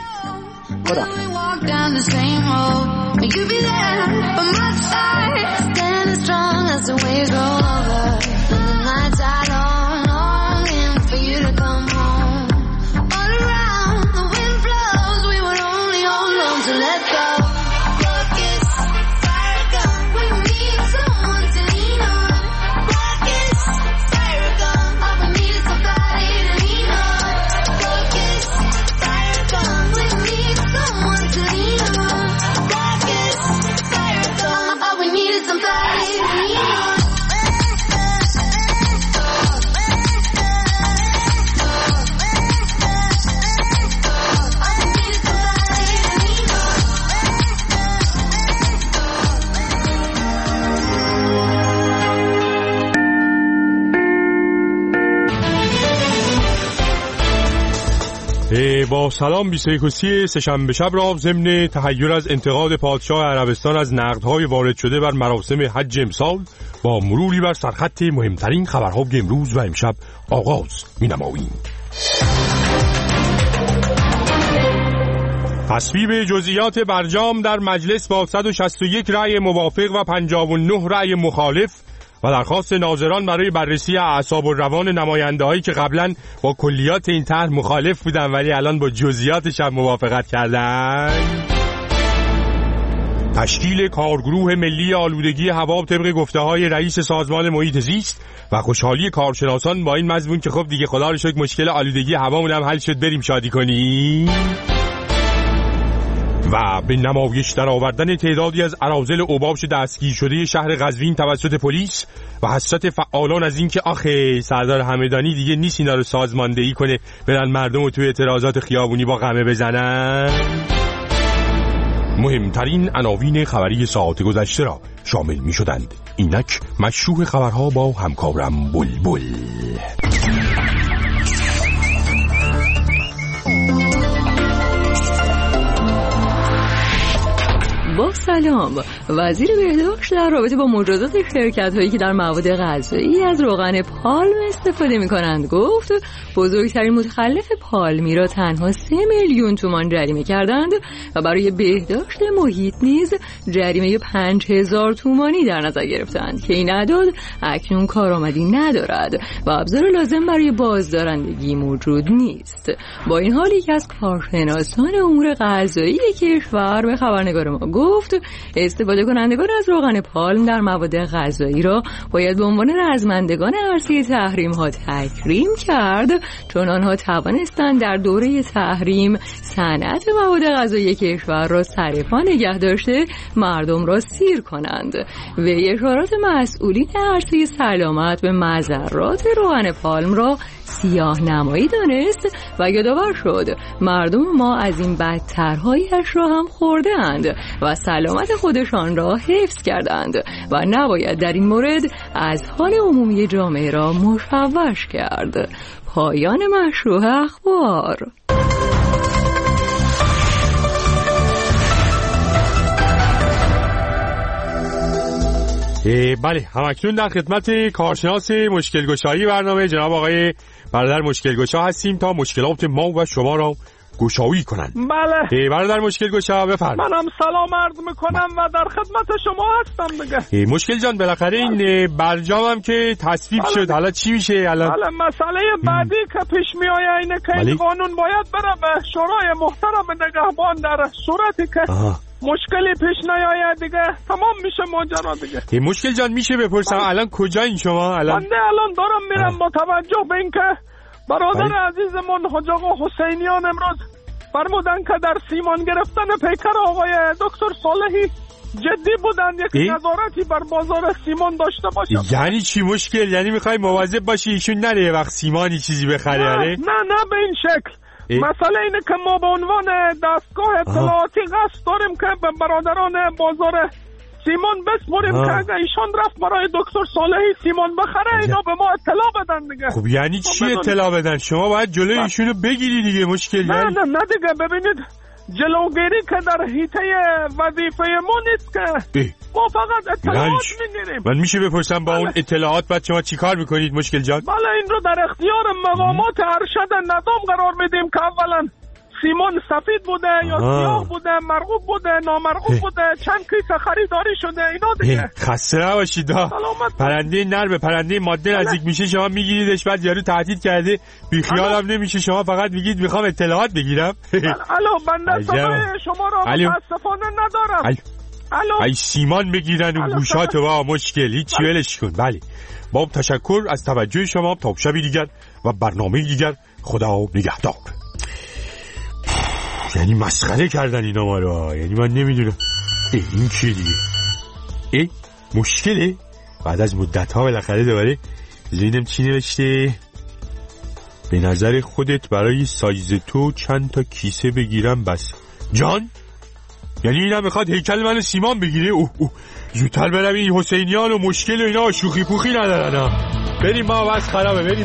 با سلام 21 سه‌شنبه شب را ضمن تحیر از انتقاد پادشاه عربستان از نقدهای وارد شده بر مراسم حج امسال با مروری بر سرخط مهمترین خبرها امروز و امشب آغاز می‌نماییم. تصویب جزئیات برجام در مجلس با 161 رأی موافق و 59 رأی مخالف و درخواست ناظران برای بررسی اعصاب و روان نماینده‌هایی که قبلا با کلیات این طرح مخالف بودن ولی الان با جزئیاتش هم موافقت کردن. تشکیل کارگروه ملی آلودگی هوا طبق گفته‌های رئیس سازمان محیط زیست و خوشحالی کارشناسان با این مضمون که خب دیگه خدا رو شکر مشکل آلودگی هوامون هم حل شد، بریم شادی کنیم. و به نمایش در آوردن تعدادی از اراذل اوباش دستگیر شده شهر قزوین توسط پلیس و حسرت فعالان از اینکه آخه سردار همدانی دیگه نیست اینا رو سازماندهی کنه برن مردم رو توی اعتراضات خیابونی با قمه بزنن. مهمترین عناوین خبری ساعت گذشته را شامل می شدند. اینک مشروع خبرها با همکارم بلبل. با سلام. وزیر بهداشت در رابطه با مجازات شرکت‌هایی که در مواد غذایی از روغن پالم استفاده می‌کنند گفت بزرگترین متخلف پالمی را تنها 3 میلیون تومان جریمه کردند و برای بهداشت محیط نیز جریمه 5000 تومانی در نظر گرفتند که این اعداد اکنون کارآمدی ندارد و ابزار لازم برای بازدارندگی موجود نیست. با این حال یکی از کارشناسان امور غذایی کشور به خبرنگار ما گفت استفاده کنندگان از روغن پالم در مواد غذایی را باید به عنوان رزمندگان عرصه تحریم ها تکریم کرد، چون آنها توانستند در دوره تحریم صنعت مواد غذایی کشور را سرپا نگه داشته مردم را سیر کنند. و اشارات مسئولین عرصه سلامت به مضرات روغن پالم را سیاه نمایی دانست و یادآور شد مردم ما از این بدترهایش را هم خورده اند و سلامت خودشان را حفظ کردند و نباید در این مورد از حال عمومی جامعه را مشوش کرد. پایان مشروع اخبار. بله، همکنون در خدمت کارشناس مشکلگشایی برنامه جناب آقای برادر مشکلگشا هستیم تا مشکلات ما و شما را گشایی کنن. بله برادر مشکل گشا بفرمایید. منم سلام عرض میکنم و در خدمت شما هستم دیگه. مشکل جان بالاخره این برجامم که تصویب شد، حالا چی میشه الان؟ بله مسئله بعدی که پیش میآید اینه که این قانون باید بره به شورای محترم نگهبان، در صورتی که مشکلی پیش نیاید دیگه تمام میشه ماجرا دیگه. مشکل جان میشه بپرسم الان کجایین شما؟ الان دارم میرم با توجه به اینکه برادر عزیزمون حاج آقا حسینیان امروز فرمودن که در سیمان گرفتن پیکر آقای دکتر صالحی جدی بودن، یک نظارتی بر بازار سیمان داشته باشه. یعنی چی مشکل؟ یعنی میخوای مواظب باشی ایشون نره یه وقت سیمانی چیزی بخره؟ نه به این شکل. مسئله اینه که ما به عنوان دستگاه اطلاعاتی قصد داریم که به برادران بازار سیمان بسپریم که اگه ایشان رفت برای دکتر صالحی سیمان بخره اینا به ما اطلاع بدن دیگه. خب یعنی چی اطلاع بدن؟ شما باید جلوی ایشونو بگیری دیگه مشکل. نه دیگه ببینید جلوگیری که در حیطه وظیفه ما نیست که ما فقط اطلاعات میگیریم. من میشه بپرسم با اون اطلاعات بعد شما چی کار میکنید مشکل جان؟ بله این رو در اختیار مقامات ارشد نظام قرار میدیم که اولا سیمان سفید بوده یا سیاه بوده، مرغوب بوده، نامرغوب بوده، چند کیسه خریداری شده، اینا دیگه. خسته نباشید. پرنده نر به پرنده ماده نزدیک میشه شما میگیریدش، بعد یارو تهدید کرده بیخیالم نمیشه، شما فقط میگید میخوام اطلاعات بگیرم. الو بنده صدای شما رو متاسفانه ندارم. ای سیمان بگیرن و گوشات و مشکل هیچ ولش کن. بله با تشکر از توجه شما، تا شبی دیگر و برنامه دیگر، خدا نگهدار. یعنی مسخره کردن اینا ما رو، یعنی من نمیدونم این چیه دیگه. مشکله بعد از مدت ها بالاخره دوباره زینم چی نوشته؟ به نظر خودت برای سایز تو چند تا کیسه بگیرم بس جان؟ یعنی اینم میخواد هیکل من سیمان بگیره؟ زودتر برم این حسینیان و مشکل و اینا شوخی پوخی ندارن. بریم ما بس خرابه، بریم.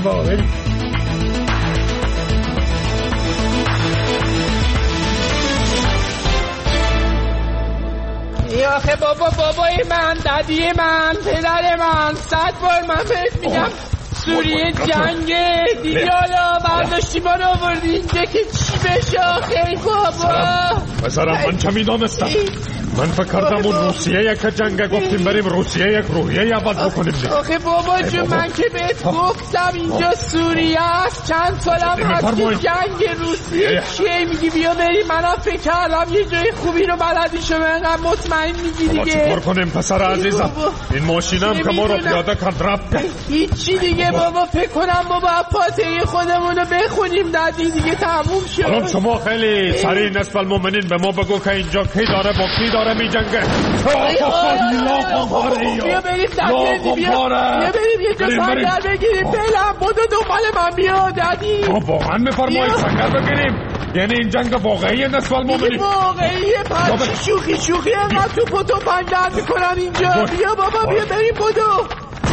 آخه بابای من، ددی من، پدر من، 100 بار من بهت میگم سوریه جنگه دیگه، حالا برداشتی ما رو آوردی اینجا که چی بشه آخه بابا؟ بذارم من چه میدانستم؟ من فکر کردم اون روسیه یک جنگه، گفتیم بریم روسیه یک روحیه عوض بکنیم. آخه بابا جون من که بهت گفتم اینجا سوریه است، چند سالم هست که جنگ روسیه چیه میگی بیا بریم؟ منم فکر کردم یه جای خوبی رو بلدیشو انقدر مطمئن میگی دیگه. چی کار کنیم پسر عزیزم؟ این ماشینم که ما رو پیاده کند رفت. هیچی دیگه بابا، فکر کنم بابا پاتهی خودمونو بخونیم دادی دیگه تموم شد. الان شما خیلی سریع نصف المؤمنین به ما بگو که اینجا کی داره با کی داره می جنگه. بیا بریم یه جا سنگر بگیریم. بلم بودو دنبال من بیا دادی. واقعا میفرمایید سنگر بگیریم؟ یعنی این جنگ واقعی نصف المؤمنین؟ واقعیه پس شوخی انقدر تو پتو پنجر میکنن اینجا. بیا بابا بیا بریم بودو.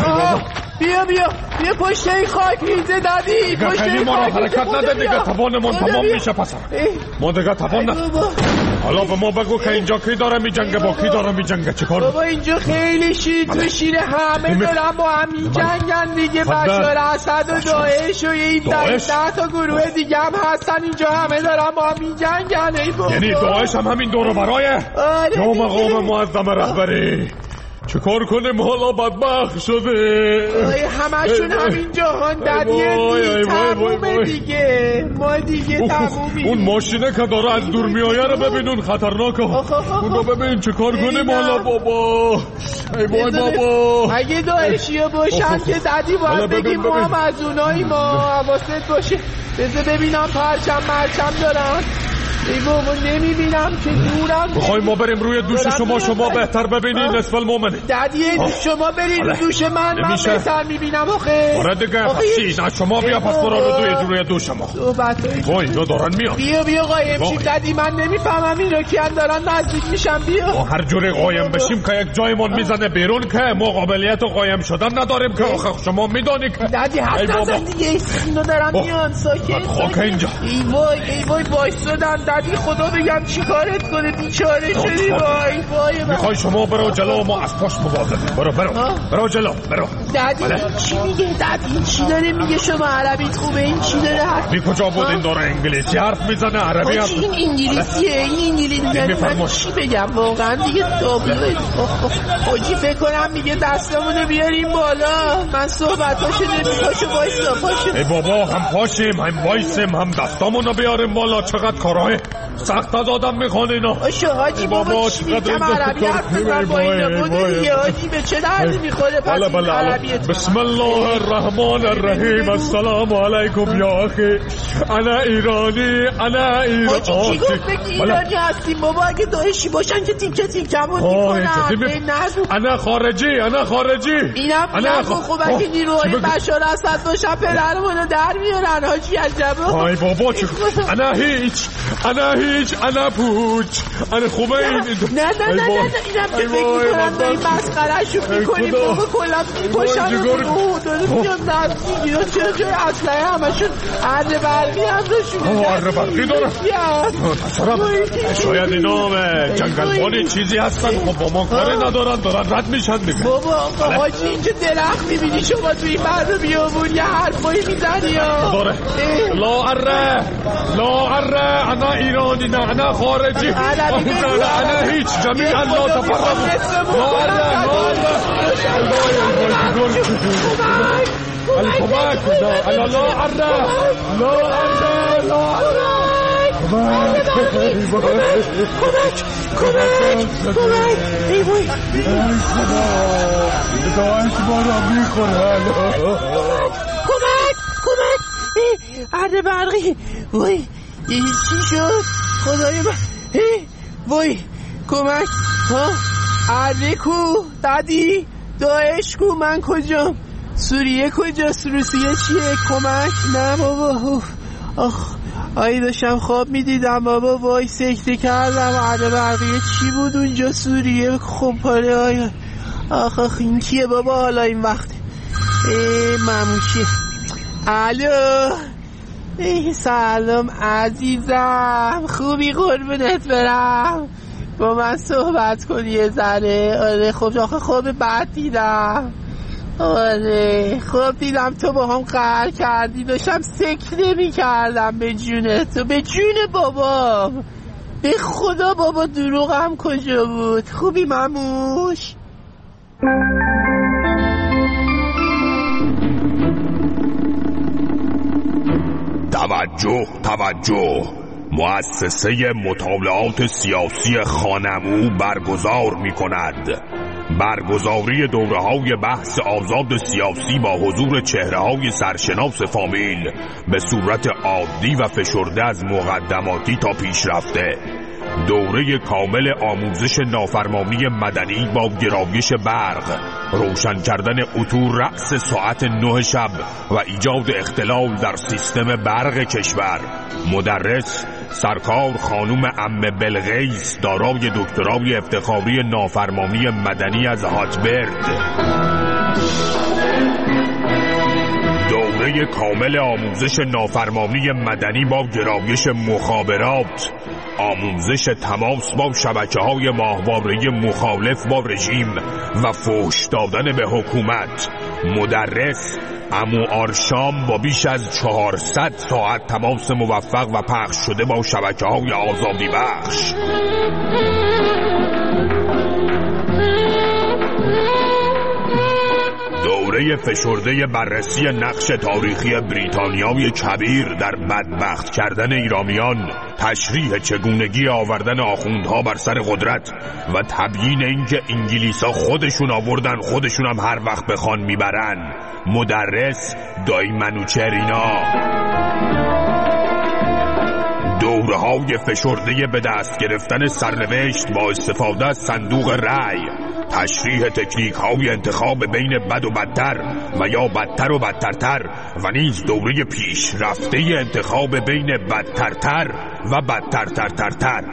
بیا پشت این خاک ریزه دادی. پشت این ما رو حرکت نده دیگه، توانمون تمام میشه پسر. ما دیگه توان نداریم. حالا به ما بگو که اینجا کی داره می جنگه با کی داره می جنگه؟ چه کار؟ بابا اینجا خیلی شیر همه دارن با هم می جنگن دیگه. بشار اسد و داعش و این 10 تا گروه دیگه هم هستن اینجا، همه دارن با هم می جنگن. یعنی داعش هم همین دور و برای یا مقام معظم رهبری؟ چه کار کنیم حالا بدبخت شده؟ همشون همین جهان دادیه تمومه دیگه. ما دیگه تمومیم. اون ماشینه که داره از دور میآیه رو ببینون خطرناکه. اون رو ببین چه کار کنیم حالا بابا. ای وای بابا، اگه داعشیه باشن که دادی باید بگیم ما هم از اونایی، ما حواست باشه. بذار ببینم مرچم دارن. ای بابا نمیبینم که دورم. بخوای ما بریم روی دوش شما بهتر ببینید نصف المؤمن. دادی شما برید رو دوش من بهتر میبینم. آره دیگه نه شما بیا پس برو روی دوش ما. وای اینا دارن میان. بیا قایم شیم دادی، من نمیفهمم اینو کیان دارن نزدیک میشم. بیا هر جوری قایم بشیم که یک جایمون میزنه بیرون که ما قابلیت قایم شدن نداریم که. آخه شما میدونی که دادی حتی دیگه اینو دارن میان. ساکت خاک اینجا. ای وای وایسادن دادی خدا بگم چی کارت کنه بیچاره شدی. وای میخوای شما برو جلو ما از پشت مواظبیم. برو جلو برو. دادی چی میگه؟ دادی چی داره میگه؟ شما عربیت خوبه؟ این چی داره حرف؟ کجا بود این داره انگلیسی حرف میزنه عربی هم؟ این انگلیسیه. این انگلیسی من چی بگم واقعا دیگه تابلوه. حاجی فکر کنم میگه دستمونو بیاریم بالا. من صحبتاشو نمیپاشو وایسا پاشو. ای بابا هم پاشیم هم وایسیم هم دستمونو بیاریم بالا. چقدر کارهای سخت از آدم میخوانه اینا. حاجی بابا چی میگم عربی حرف بزن با اینا. بودو دیگه حاجی به چه دردی میخوره پس این عربیت. بسم الله الرحمن الرحیم. السلام علیکم یا اخی. انا ایرانی. حاجی کی گفت بگی ایرانی هستیم بابا؟ اگه داعشی باشن که تیکمون میکنن. انا خارجی. اینم نگو. خب اگه نیروهای بشار اسد باشن پدرمونو در میارن حاجی. عجبه. ای بابا انا هیچ انا پوچ انا خوبه. نه اینم که فکر کنن داریم مسخرهشون میکنیم بابا. کلا میپاشن داره میان دست میگیرن. چرا جای اسلحه همشون اره برقی هم داشون. اره برقی داره. شاید اینا جنگلبانی چیزی هستن. خب با ما کاری ندارن دارن رد میشن دیگه. بابا حاجی اینجا درخت میبینی شما توی برنو بیامون یه حرفایی میزنی داره. لا اره انا ایرانی نه انا خارجی انا هیچ جمیعا لا تفرقوا. لا اره عرض برقی. وای چی شد خدای من؟ وای کمک. عرض کو دادی؟ داعش کو؟ من کجام؟ سوریه کجاست؟ روسیه چیه؟ کمک. نه بابا آی داشتم خواب میدیدم بابا. وای سکته کردم. عرض برقی چی بود اونجا؟ سوریه خمپاره. آخ این کیه بابا حالا این وقت؟ مموشی. الو سلام عزیزم. خوبی قربونت برم؟ با من صحبت کنی یه ذره؟ آره خب آخه خواب بد دیدم. آره خواب دیدم تو با هم قهر کردی. داشتم سکته میکردم به جون تو. به جون بابام. به خدا بابا دروغم کجا بود؟ خوبی مموش؟ توجه مؤسسه مطالعات سیاسی خانمو برگزار می کند. برگزاری دوره‌های بحث آزاد سیاسی با حضور چهره‌های سرشناس فامیل به صورت عادی و فشرده از مقدماتی تا پیشرفته. دوره کامل آموزش نافرمانی مدنی با گرایش برق، روشن کردن اتو رأس ساعت 9 شب و ایجاد اختلال در سیستم برق کشور. مدرس سرکار خانم عمه بلقیس دارای دکترای افتخاری نافرمانی مدنی از هاتبرد. دوره کامل آموزش نافرمانی مدنی با گرایش مخابرات، آموزش تماس با شبکه‌های ماهواره مخالف با رژیم و فحش دادن به حکومت. مدرس عمو آرشام با بیش از 400 ساعت تماس موفق و پخش شده با شبکه‌های آزادی بخش. دوره فشرده بررسی نقش تاریخی بریتانیای کبیر در بدبخت کردن ایرانیان، تشریح چگونگی آوردن آخوندها بر سر قدرت و تبیین اینکه انگلیسا خودشون آوردن خودشون هم هر وقت بخوان میبرن. مدرس دایی منوچرینا. دوره‌های فشرده به دست گرفتن سرنوشت با استفاده از صندوق رأی، تشریح تکنیک‌های انتخاب بین بد و بدتر و یا بدتر و بدترتر و نیز دوره پیشرفته انتخاب بین بدترتر و بدترترترتر.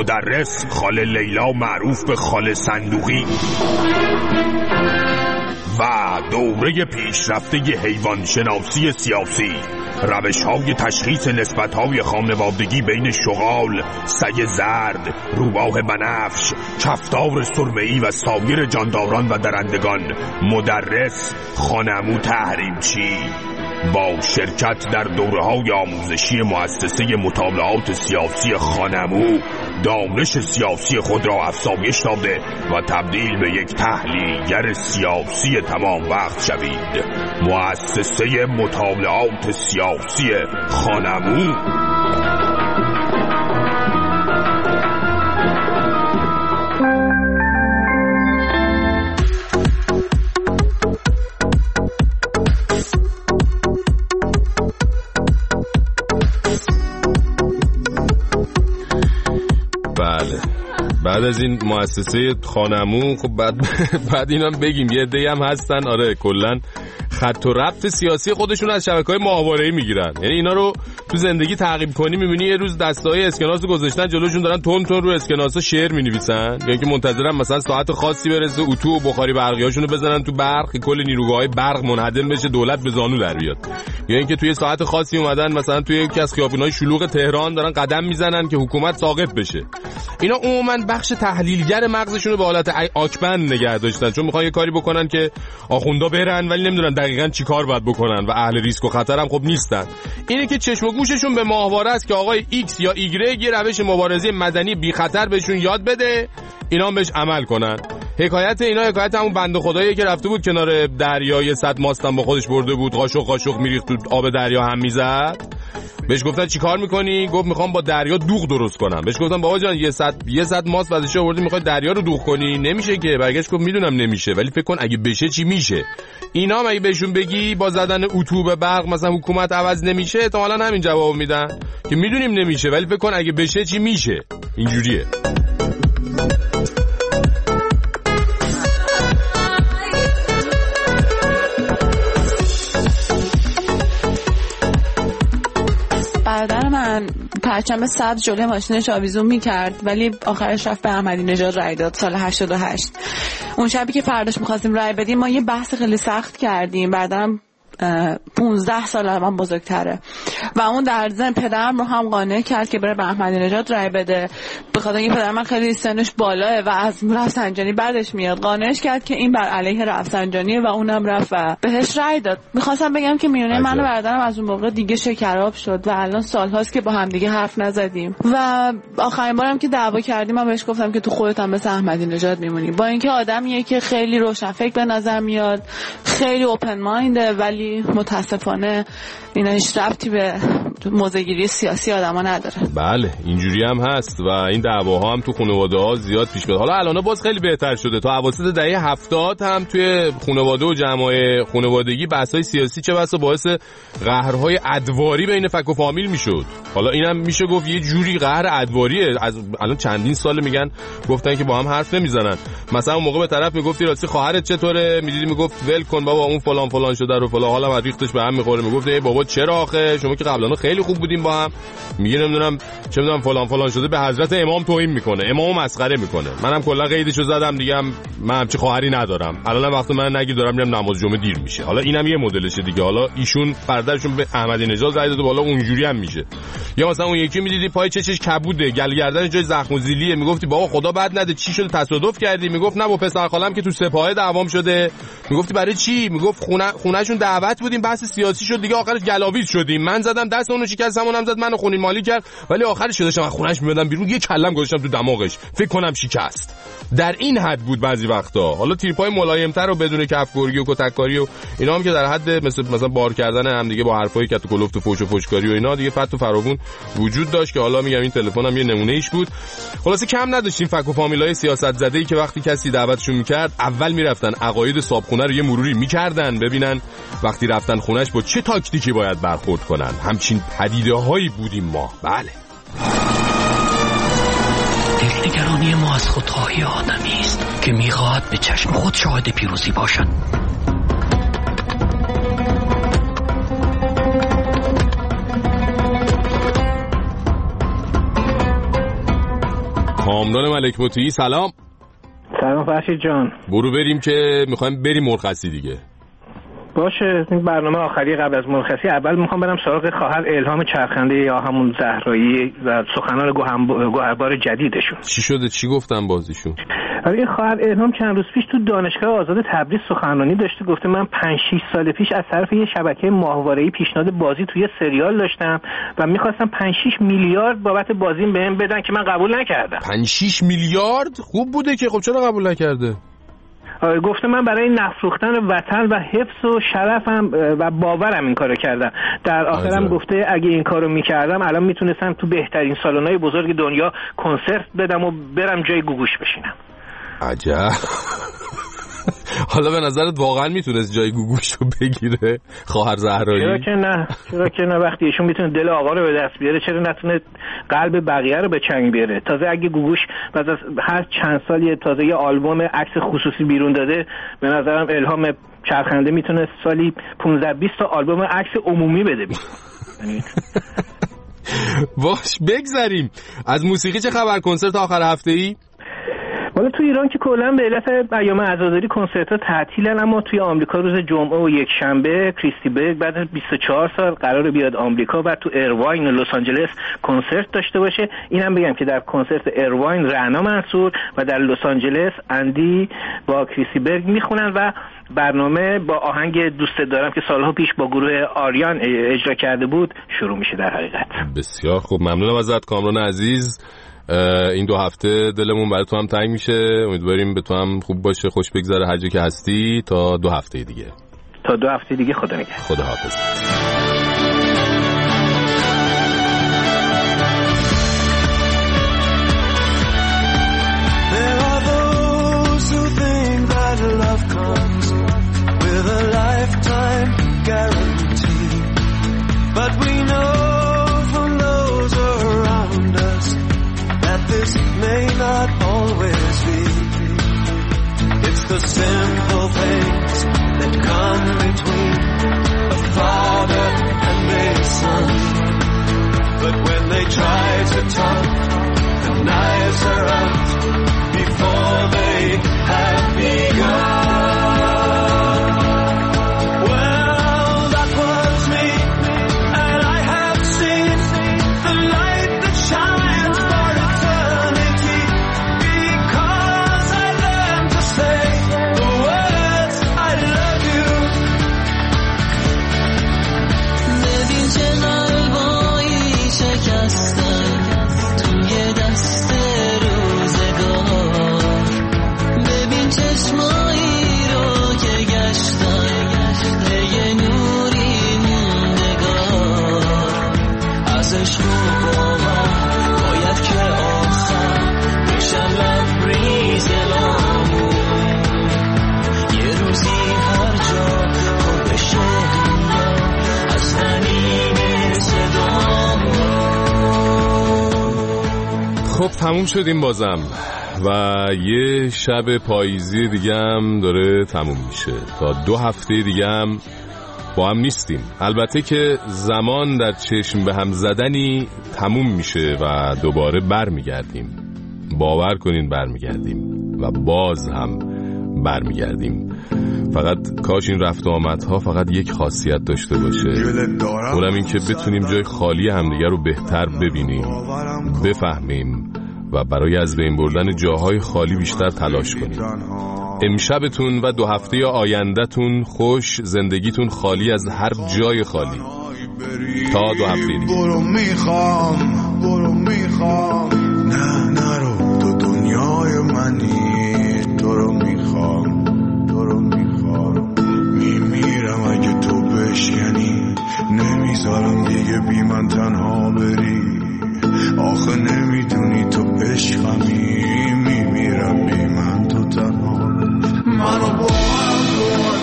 مدرس خاله لیلا معروف به خاله صندوقی. و دوره پیشرفته حیوان شناسی سیاسی، روش‌های تشخیص نسبت‌های خانوادگی بین شغال، سگ زرد، روباه بنفش، کفتار سرمه‌ای و سایر جانداران و درندگان، مدرس، خانمو تحریمچی، با شرکت در دوره‌های آموزشی مؤسسه مطالعات سیاسی خانمو دانش سیاسی خود را افزایش داده و تبدیل به یک تحلیلگر سیاسی تمام وقت شوید. مؤسسه مطالعات سیاسی خانمو. بعد از این مؤسسه خانمو خب بعد اینم بگیم یه عده‌ای هم هستن آره کلا خط و ربط سیاسی خودشون از شبکه‌های ماهواره‌ای میگیرن. یعنی اینا رو تو زندگی تعقیب کنی می‌بینی یه روز دسته‌های اسکناس رو گذاشتن جلوشون دارن تون رو اسکناس‌ها شعر می‌نویسن، یا اینکه منتظرن مثلا ساعت خاصی برسه اتو و بخاری برقیاشونو بزنن تو برق که کل نیروگاه‌های برق منهدم بشه دولت به زانو در بیاد، یا اینکه توی ساعت خاصی اومدن مثلا توی یکی از خیابون‌های شلوغ تهران دارن قدم میزنن که حکومت ساقط بشه. اینا عموما بخش تحلیلگر مغزشون رو به حالت آکبند نگه داشتن، چون میخوان یه کاری بکنن که آخوندا برن ولی نمیدونن دقیقاً چی کار باید بکنن و اهل ریسک و خطر هم خب نیستن. اینه که چشم و گوششون به ماهواره است که آقای ایکس یا ایگرگ یه روش مبارزه مدنی بی خطر بهشون یاد بده، اینا هم بهش عمل کنن. حکایت اینا حکایت همون بنده خدایی که رفته بود کنار دریا یه صد ماستم با خودش برده بود، قاشق میریخت تو آب دریا هم میزد. بهش گفتن چیکار میکنی؟ گفت میخوام با دریا دوغ درست کنم. بهش گفتن بابا جان یه صد ماست واسه آوردی میخوای دریا رو دوغ کنی؟ نمیشه که. برگشت گفت میدونم نمیشه ولی فکر کن اگه بشه چی میشه. اینا هم اگه بهشون بگی با زدن اتو به برق مثلا حکومت عوض نمیشه، احتمالاً همین جواب میدن که میدونیم نمیشه ولی فکر کن اگه بشه چی میشه. اینجوریه. برادر من پرچم سبز جلوی ماشینش آویزون میکرد ولی آخرش رفت به احمدی نژاد رای داد سال 88. اون شبی که فرداش میخواستیم رای بدیم ما یه بحث خیلی سخت کردیم. برادرم 15 سال از من بزرگتره و اون در ضمن پدرم رو هم قانع کرد که بره به احمدی نژاد رای بده، به خاطر اینکه پدر من خیلی سنش بالاه و از رفسنجانی بعدش میاد. قانعش کرد که این بر علیه رفسنجانیه و اونم رفت و بهش رای داد. میخواستم بگم که میونه من و برادرم از اون موقع دیگه شکراب شد و الان سالهاست که با هم دیگه حرف نزدیم و آخرین بارم که دعوا کردیم من بهش گفتم که تو خودت هم مثل احمدی نژاد میمونی، با اینکه آدمیه که خیلی روشنفکر به نظر میاد، خیلی اوپن ماینده، ولی متاسفانه اینا هیچ ربطی به موضع‌گیری سیاسی آدما نداره. بله اینجوری هم هست و این دعواها هم تو خانواده‌ها زیاد پیش میاد. حالا الان باز خیلی بهتر شده. تا اواسط دهه 70 هم توی خانواده و جمعای خانوادگی بحث‌های سیاسی چه بسا باعث قهرهای ادواری بین فک و فامیل میشد. حالا اینم میشه گفت یه جوری قهر ادواریه. از الان چندین سال میگن گفتن که با هم حرف نمیزنن. مثلا اون موقع به طرف میگفتی راستی خواهرت چطوره؟ میدیدی میگفت ول کن بابا اون فلان شده رو فلان، حالا ریختش به هم میخوره. میگفت ای بابا چرا آخه شما که قبلا خیلی خوب بودیم با هم. میگه نمیدونم چه میدونم فلان شده، به حضرت امام توهین میکنه، امامو مسخره میکنه. منم کلا قیدشو زدم دیگه، من همچی خواهری ندارم. الان وقت من نگیر دارم میرم نماز جمعه دیر میشه. حالا اینم یه مدلشه دیگه. حالا ایشون برادرشون به احمدی نژاد رای داده بالا اونجوری هم میشه. یا مثلا اون یکی میدیدی پای چشش کبوده، گلگردن جای زخم و زیلیه، میگفتی بابا خدا بد نده چی شده تصادف کردی؟ میگفت نه با پسر خالم که تو سپاهه دعوام شده. میگفتی برای چی؟ میگفت خونهشون دعوت بودیم بحث سیاسی شد دیگه، آخرش گلاویز شدیم، من زدم دست اونو شکستم، اونم زد منو خونین مالی کرد، ولی آخرش داشتم از خونهش میادم بیرون یه کلم گذاشتم تو دماغش، فکر کنم شکست. در این حد بود بعضی وقتا. حالا تیرپای ملایم‌تر و بدون کفگرگی و کتککاری و اینا هم که در حد مثلا بار کردن هم دیگه با حرفای کت و کلفت و فوش و فوشکاری و اینا دیگه فت و فراوون وجود داشت که حالا میگم این تلفنم یه نمونه ایش بود. خلاصه کم نداشتیم فک و فامیلای سیاست زده‌ای که وقتی کسی دعوتشون میکرد اول میرفتن عقاید صابخونه رو یه مروری میکردن ببینن وقتی رفتن خونش با چه تاکتیکی باید برخورد کنن. همچین پدیده‌هایی بودیم ما. بله. دلنگرانی ما از خودخواهی آدمی است که میخواهد به چشم خود شاهد پیروزی باشد. کامران ملک مطیعی سلام. سلام فرشید جان. برو بریم که میخوایم بریم مرخصی دیگه. باشه، این برنامه آخری قبل از مرخصی. اول میخوام برم سراغ خواهر الهام چرخنده یا همون زهرایی و سخنان گوهربار جدیدشون. چی شده؟ چی گفتن بازیشون؟ این خواهر الهام چند روز پیش تو دانشگاه آزاد تبریز سخنرانی داشته، گفته من 5-6 سال پیش از طرف یه شبکه ماهواره‌ای پیشنهاد بازی توی سریال داشتم و می‌خواستم 5-6 میلیارد بابت بازیم بهم بدن که من قبول نکردم. 5-6 میلیارد خوب بوده که، خب چرا قبول نکرده؟ گفته من برای نفروختن وطن و حفظ و شرفم و باورم این کارو کردم. در آخرم گفته اگه این کارو میکردم الان میتونستم تو بهترین سالن‌های بزرگ دنیا کنسرت بدم و برم جای گوگوش بشینم. عجب. حالا به نظرت واقعا میتونست جای گوگوش رو بگیره خواهر زهرایی؟ چرا که نه وقتی ایشون میتونه دل آقا رو به دست بیاره، چرا نتونه قلب بقیه رو به چنگ بیاره؟ تازه اگه گوگوش بعد از هر چند سال یه آلبوم عکس خصوصی بیرون داده، به نظرم الهام چرخنده میتونه سالی 15-20 تا آلبوم عکس عمومی بده بیرون. باش بگذریم از موسیقی. چه خبر؟ کنسرت آخر هفته‌ای؟ والا تو ایران که کلا به علت ایام عزاداری کنسرت‌ها تعطیلن، اما توی آمریکا روز جمعه و یک شنبه کریستی برگ بعد از 24 سال قراره بیاد آمریکا و تو ایرواین لس آنجلس کنسرت داشته باشه. اینم بگم که در کنسرت ایرواین رعنا منصور و در لس آنجلس اندی با کریستی برگ میخونن و برنامه با آهنگ دوست دارم که سالها پیش با گروه آریان اجرا کرده بود شروع میشه. در حقیقت بسیار خوب، ممنونم ازت کامران عزیز. این 2 هفته دلمون برای تو هم تنگ میشه، امیدواریم به تو هم خوب باشه، خوش بگذره هر جا که هستی. تا 2 هفته دیگه. تا 2 هفته دیگه، خدا نگهدار. خدا حافظ. There are those who think that love comes with a lifetime guarantee, but we know from those around us that this may not always be. It's the simple things that come between a father and a son. But when they try to talk, the knives are out before they have begun. Well, that was me, and I have seen the light that shines for eternity, because I learned to say the words I love you. ببین چه قلبایی شکستن توی دست روزگار، ببین چشمایی رو که گشتن یه نوری موندگار. از عشق و باور باید که آخر بشن لبریز لامون، یه روزی هر جا پر بشه دنیا از تنین صدامون. خب تموم شدیم بازم و یه شب پاییزی دیگه هم داره تموم میشه. تا 2 هفته دیگه هم با هم نیستیم. البته که زمان در چشم به هم زدنی تموم میشه و دوباره برمیگردیم. باور کنین برمیگردیم و باز هم برمیگردیم. فقط کاش این رفت و آمدها فقط یک خاصیت داشته باشه، اونم این که بتونیم جای خالی همدیگر رو بهتر ببینیم، بفهمیم و برای از بین بردن جاهای خالی بیشتر تلاش کنیم. امشبتون و 2 هفته آیندهتون خوش، زندگیتون خالی از هر جای خالی. تا 2 هفته دیگه. برو میخوام نه نرو، تو دنیای منی، تو رو میخوام میمیرم اگه تو بشکنی، نمیذارم دیگه بی من تنها بری، آخه نمیدونی تو عشقمی، میمیرم بی من تو تنها بری. منو با هم کن،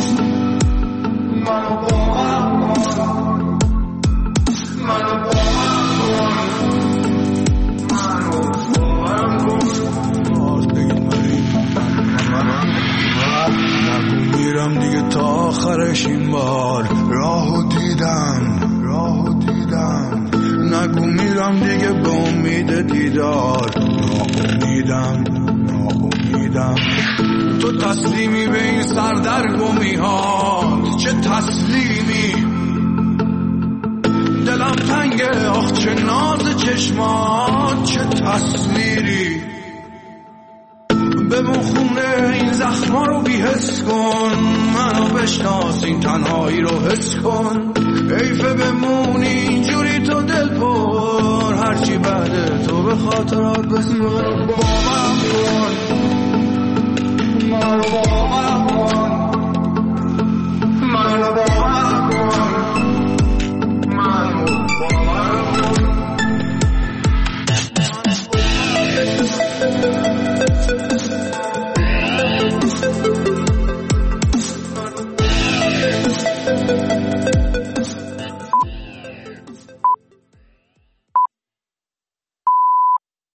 منو با هم کن، منو با هم کن، منو با هم کن. نگو میرم دیگه تا آخرش این بار، راهو دیدم نگو میرم دیگه به امید دیدار، ناامیدم ناامیدم. تو تسلیمی به این سردرگمی‌هات، چه تسلیمی. دلم تنگه آخ چه ناز چشمات، چه تصویری. بمون خونه این زخما رو بی‌حس کن، منو بشناس این تنهایی رو حس کن. حیفه بمونی اینجوری تو دل پر، هرچی بعد تو به خاطرات بسپر. باورم کن، باورم کن.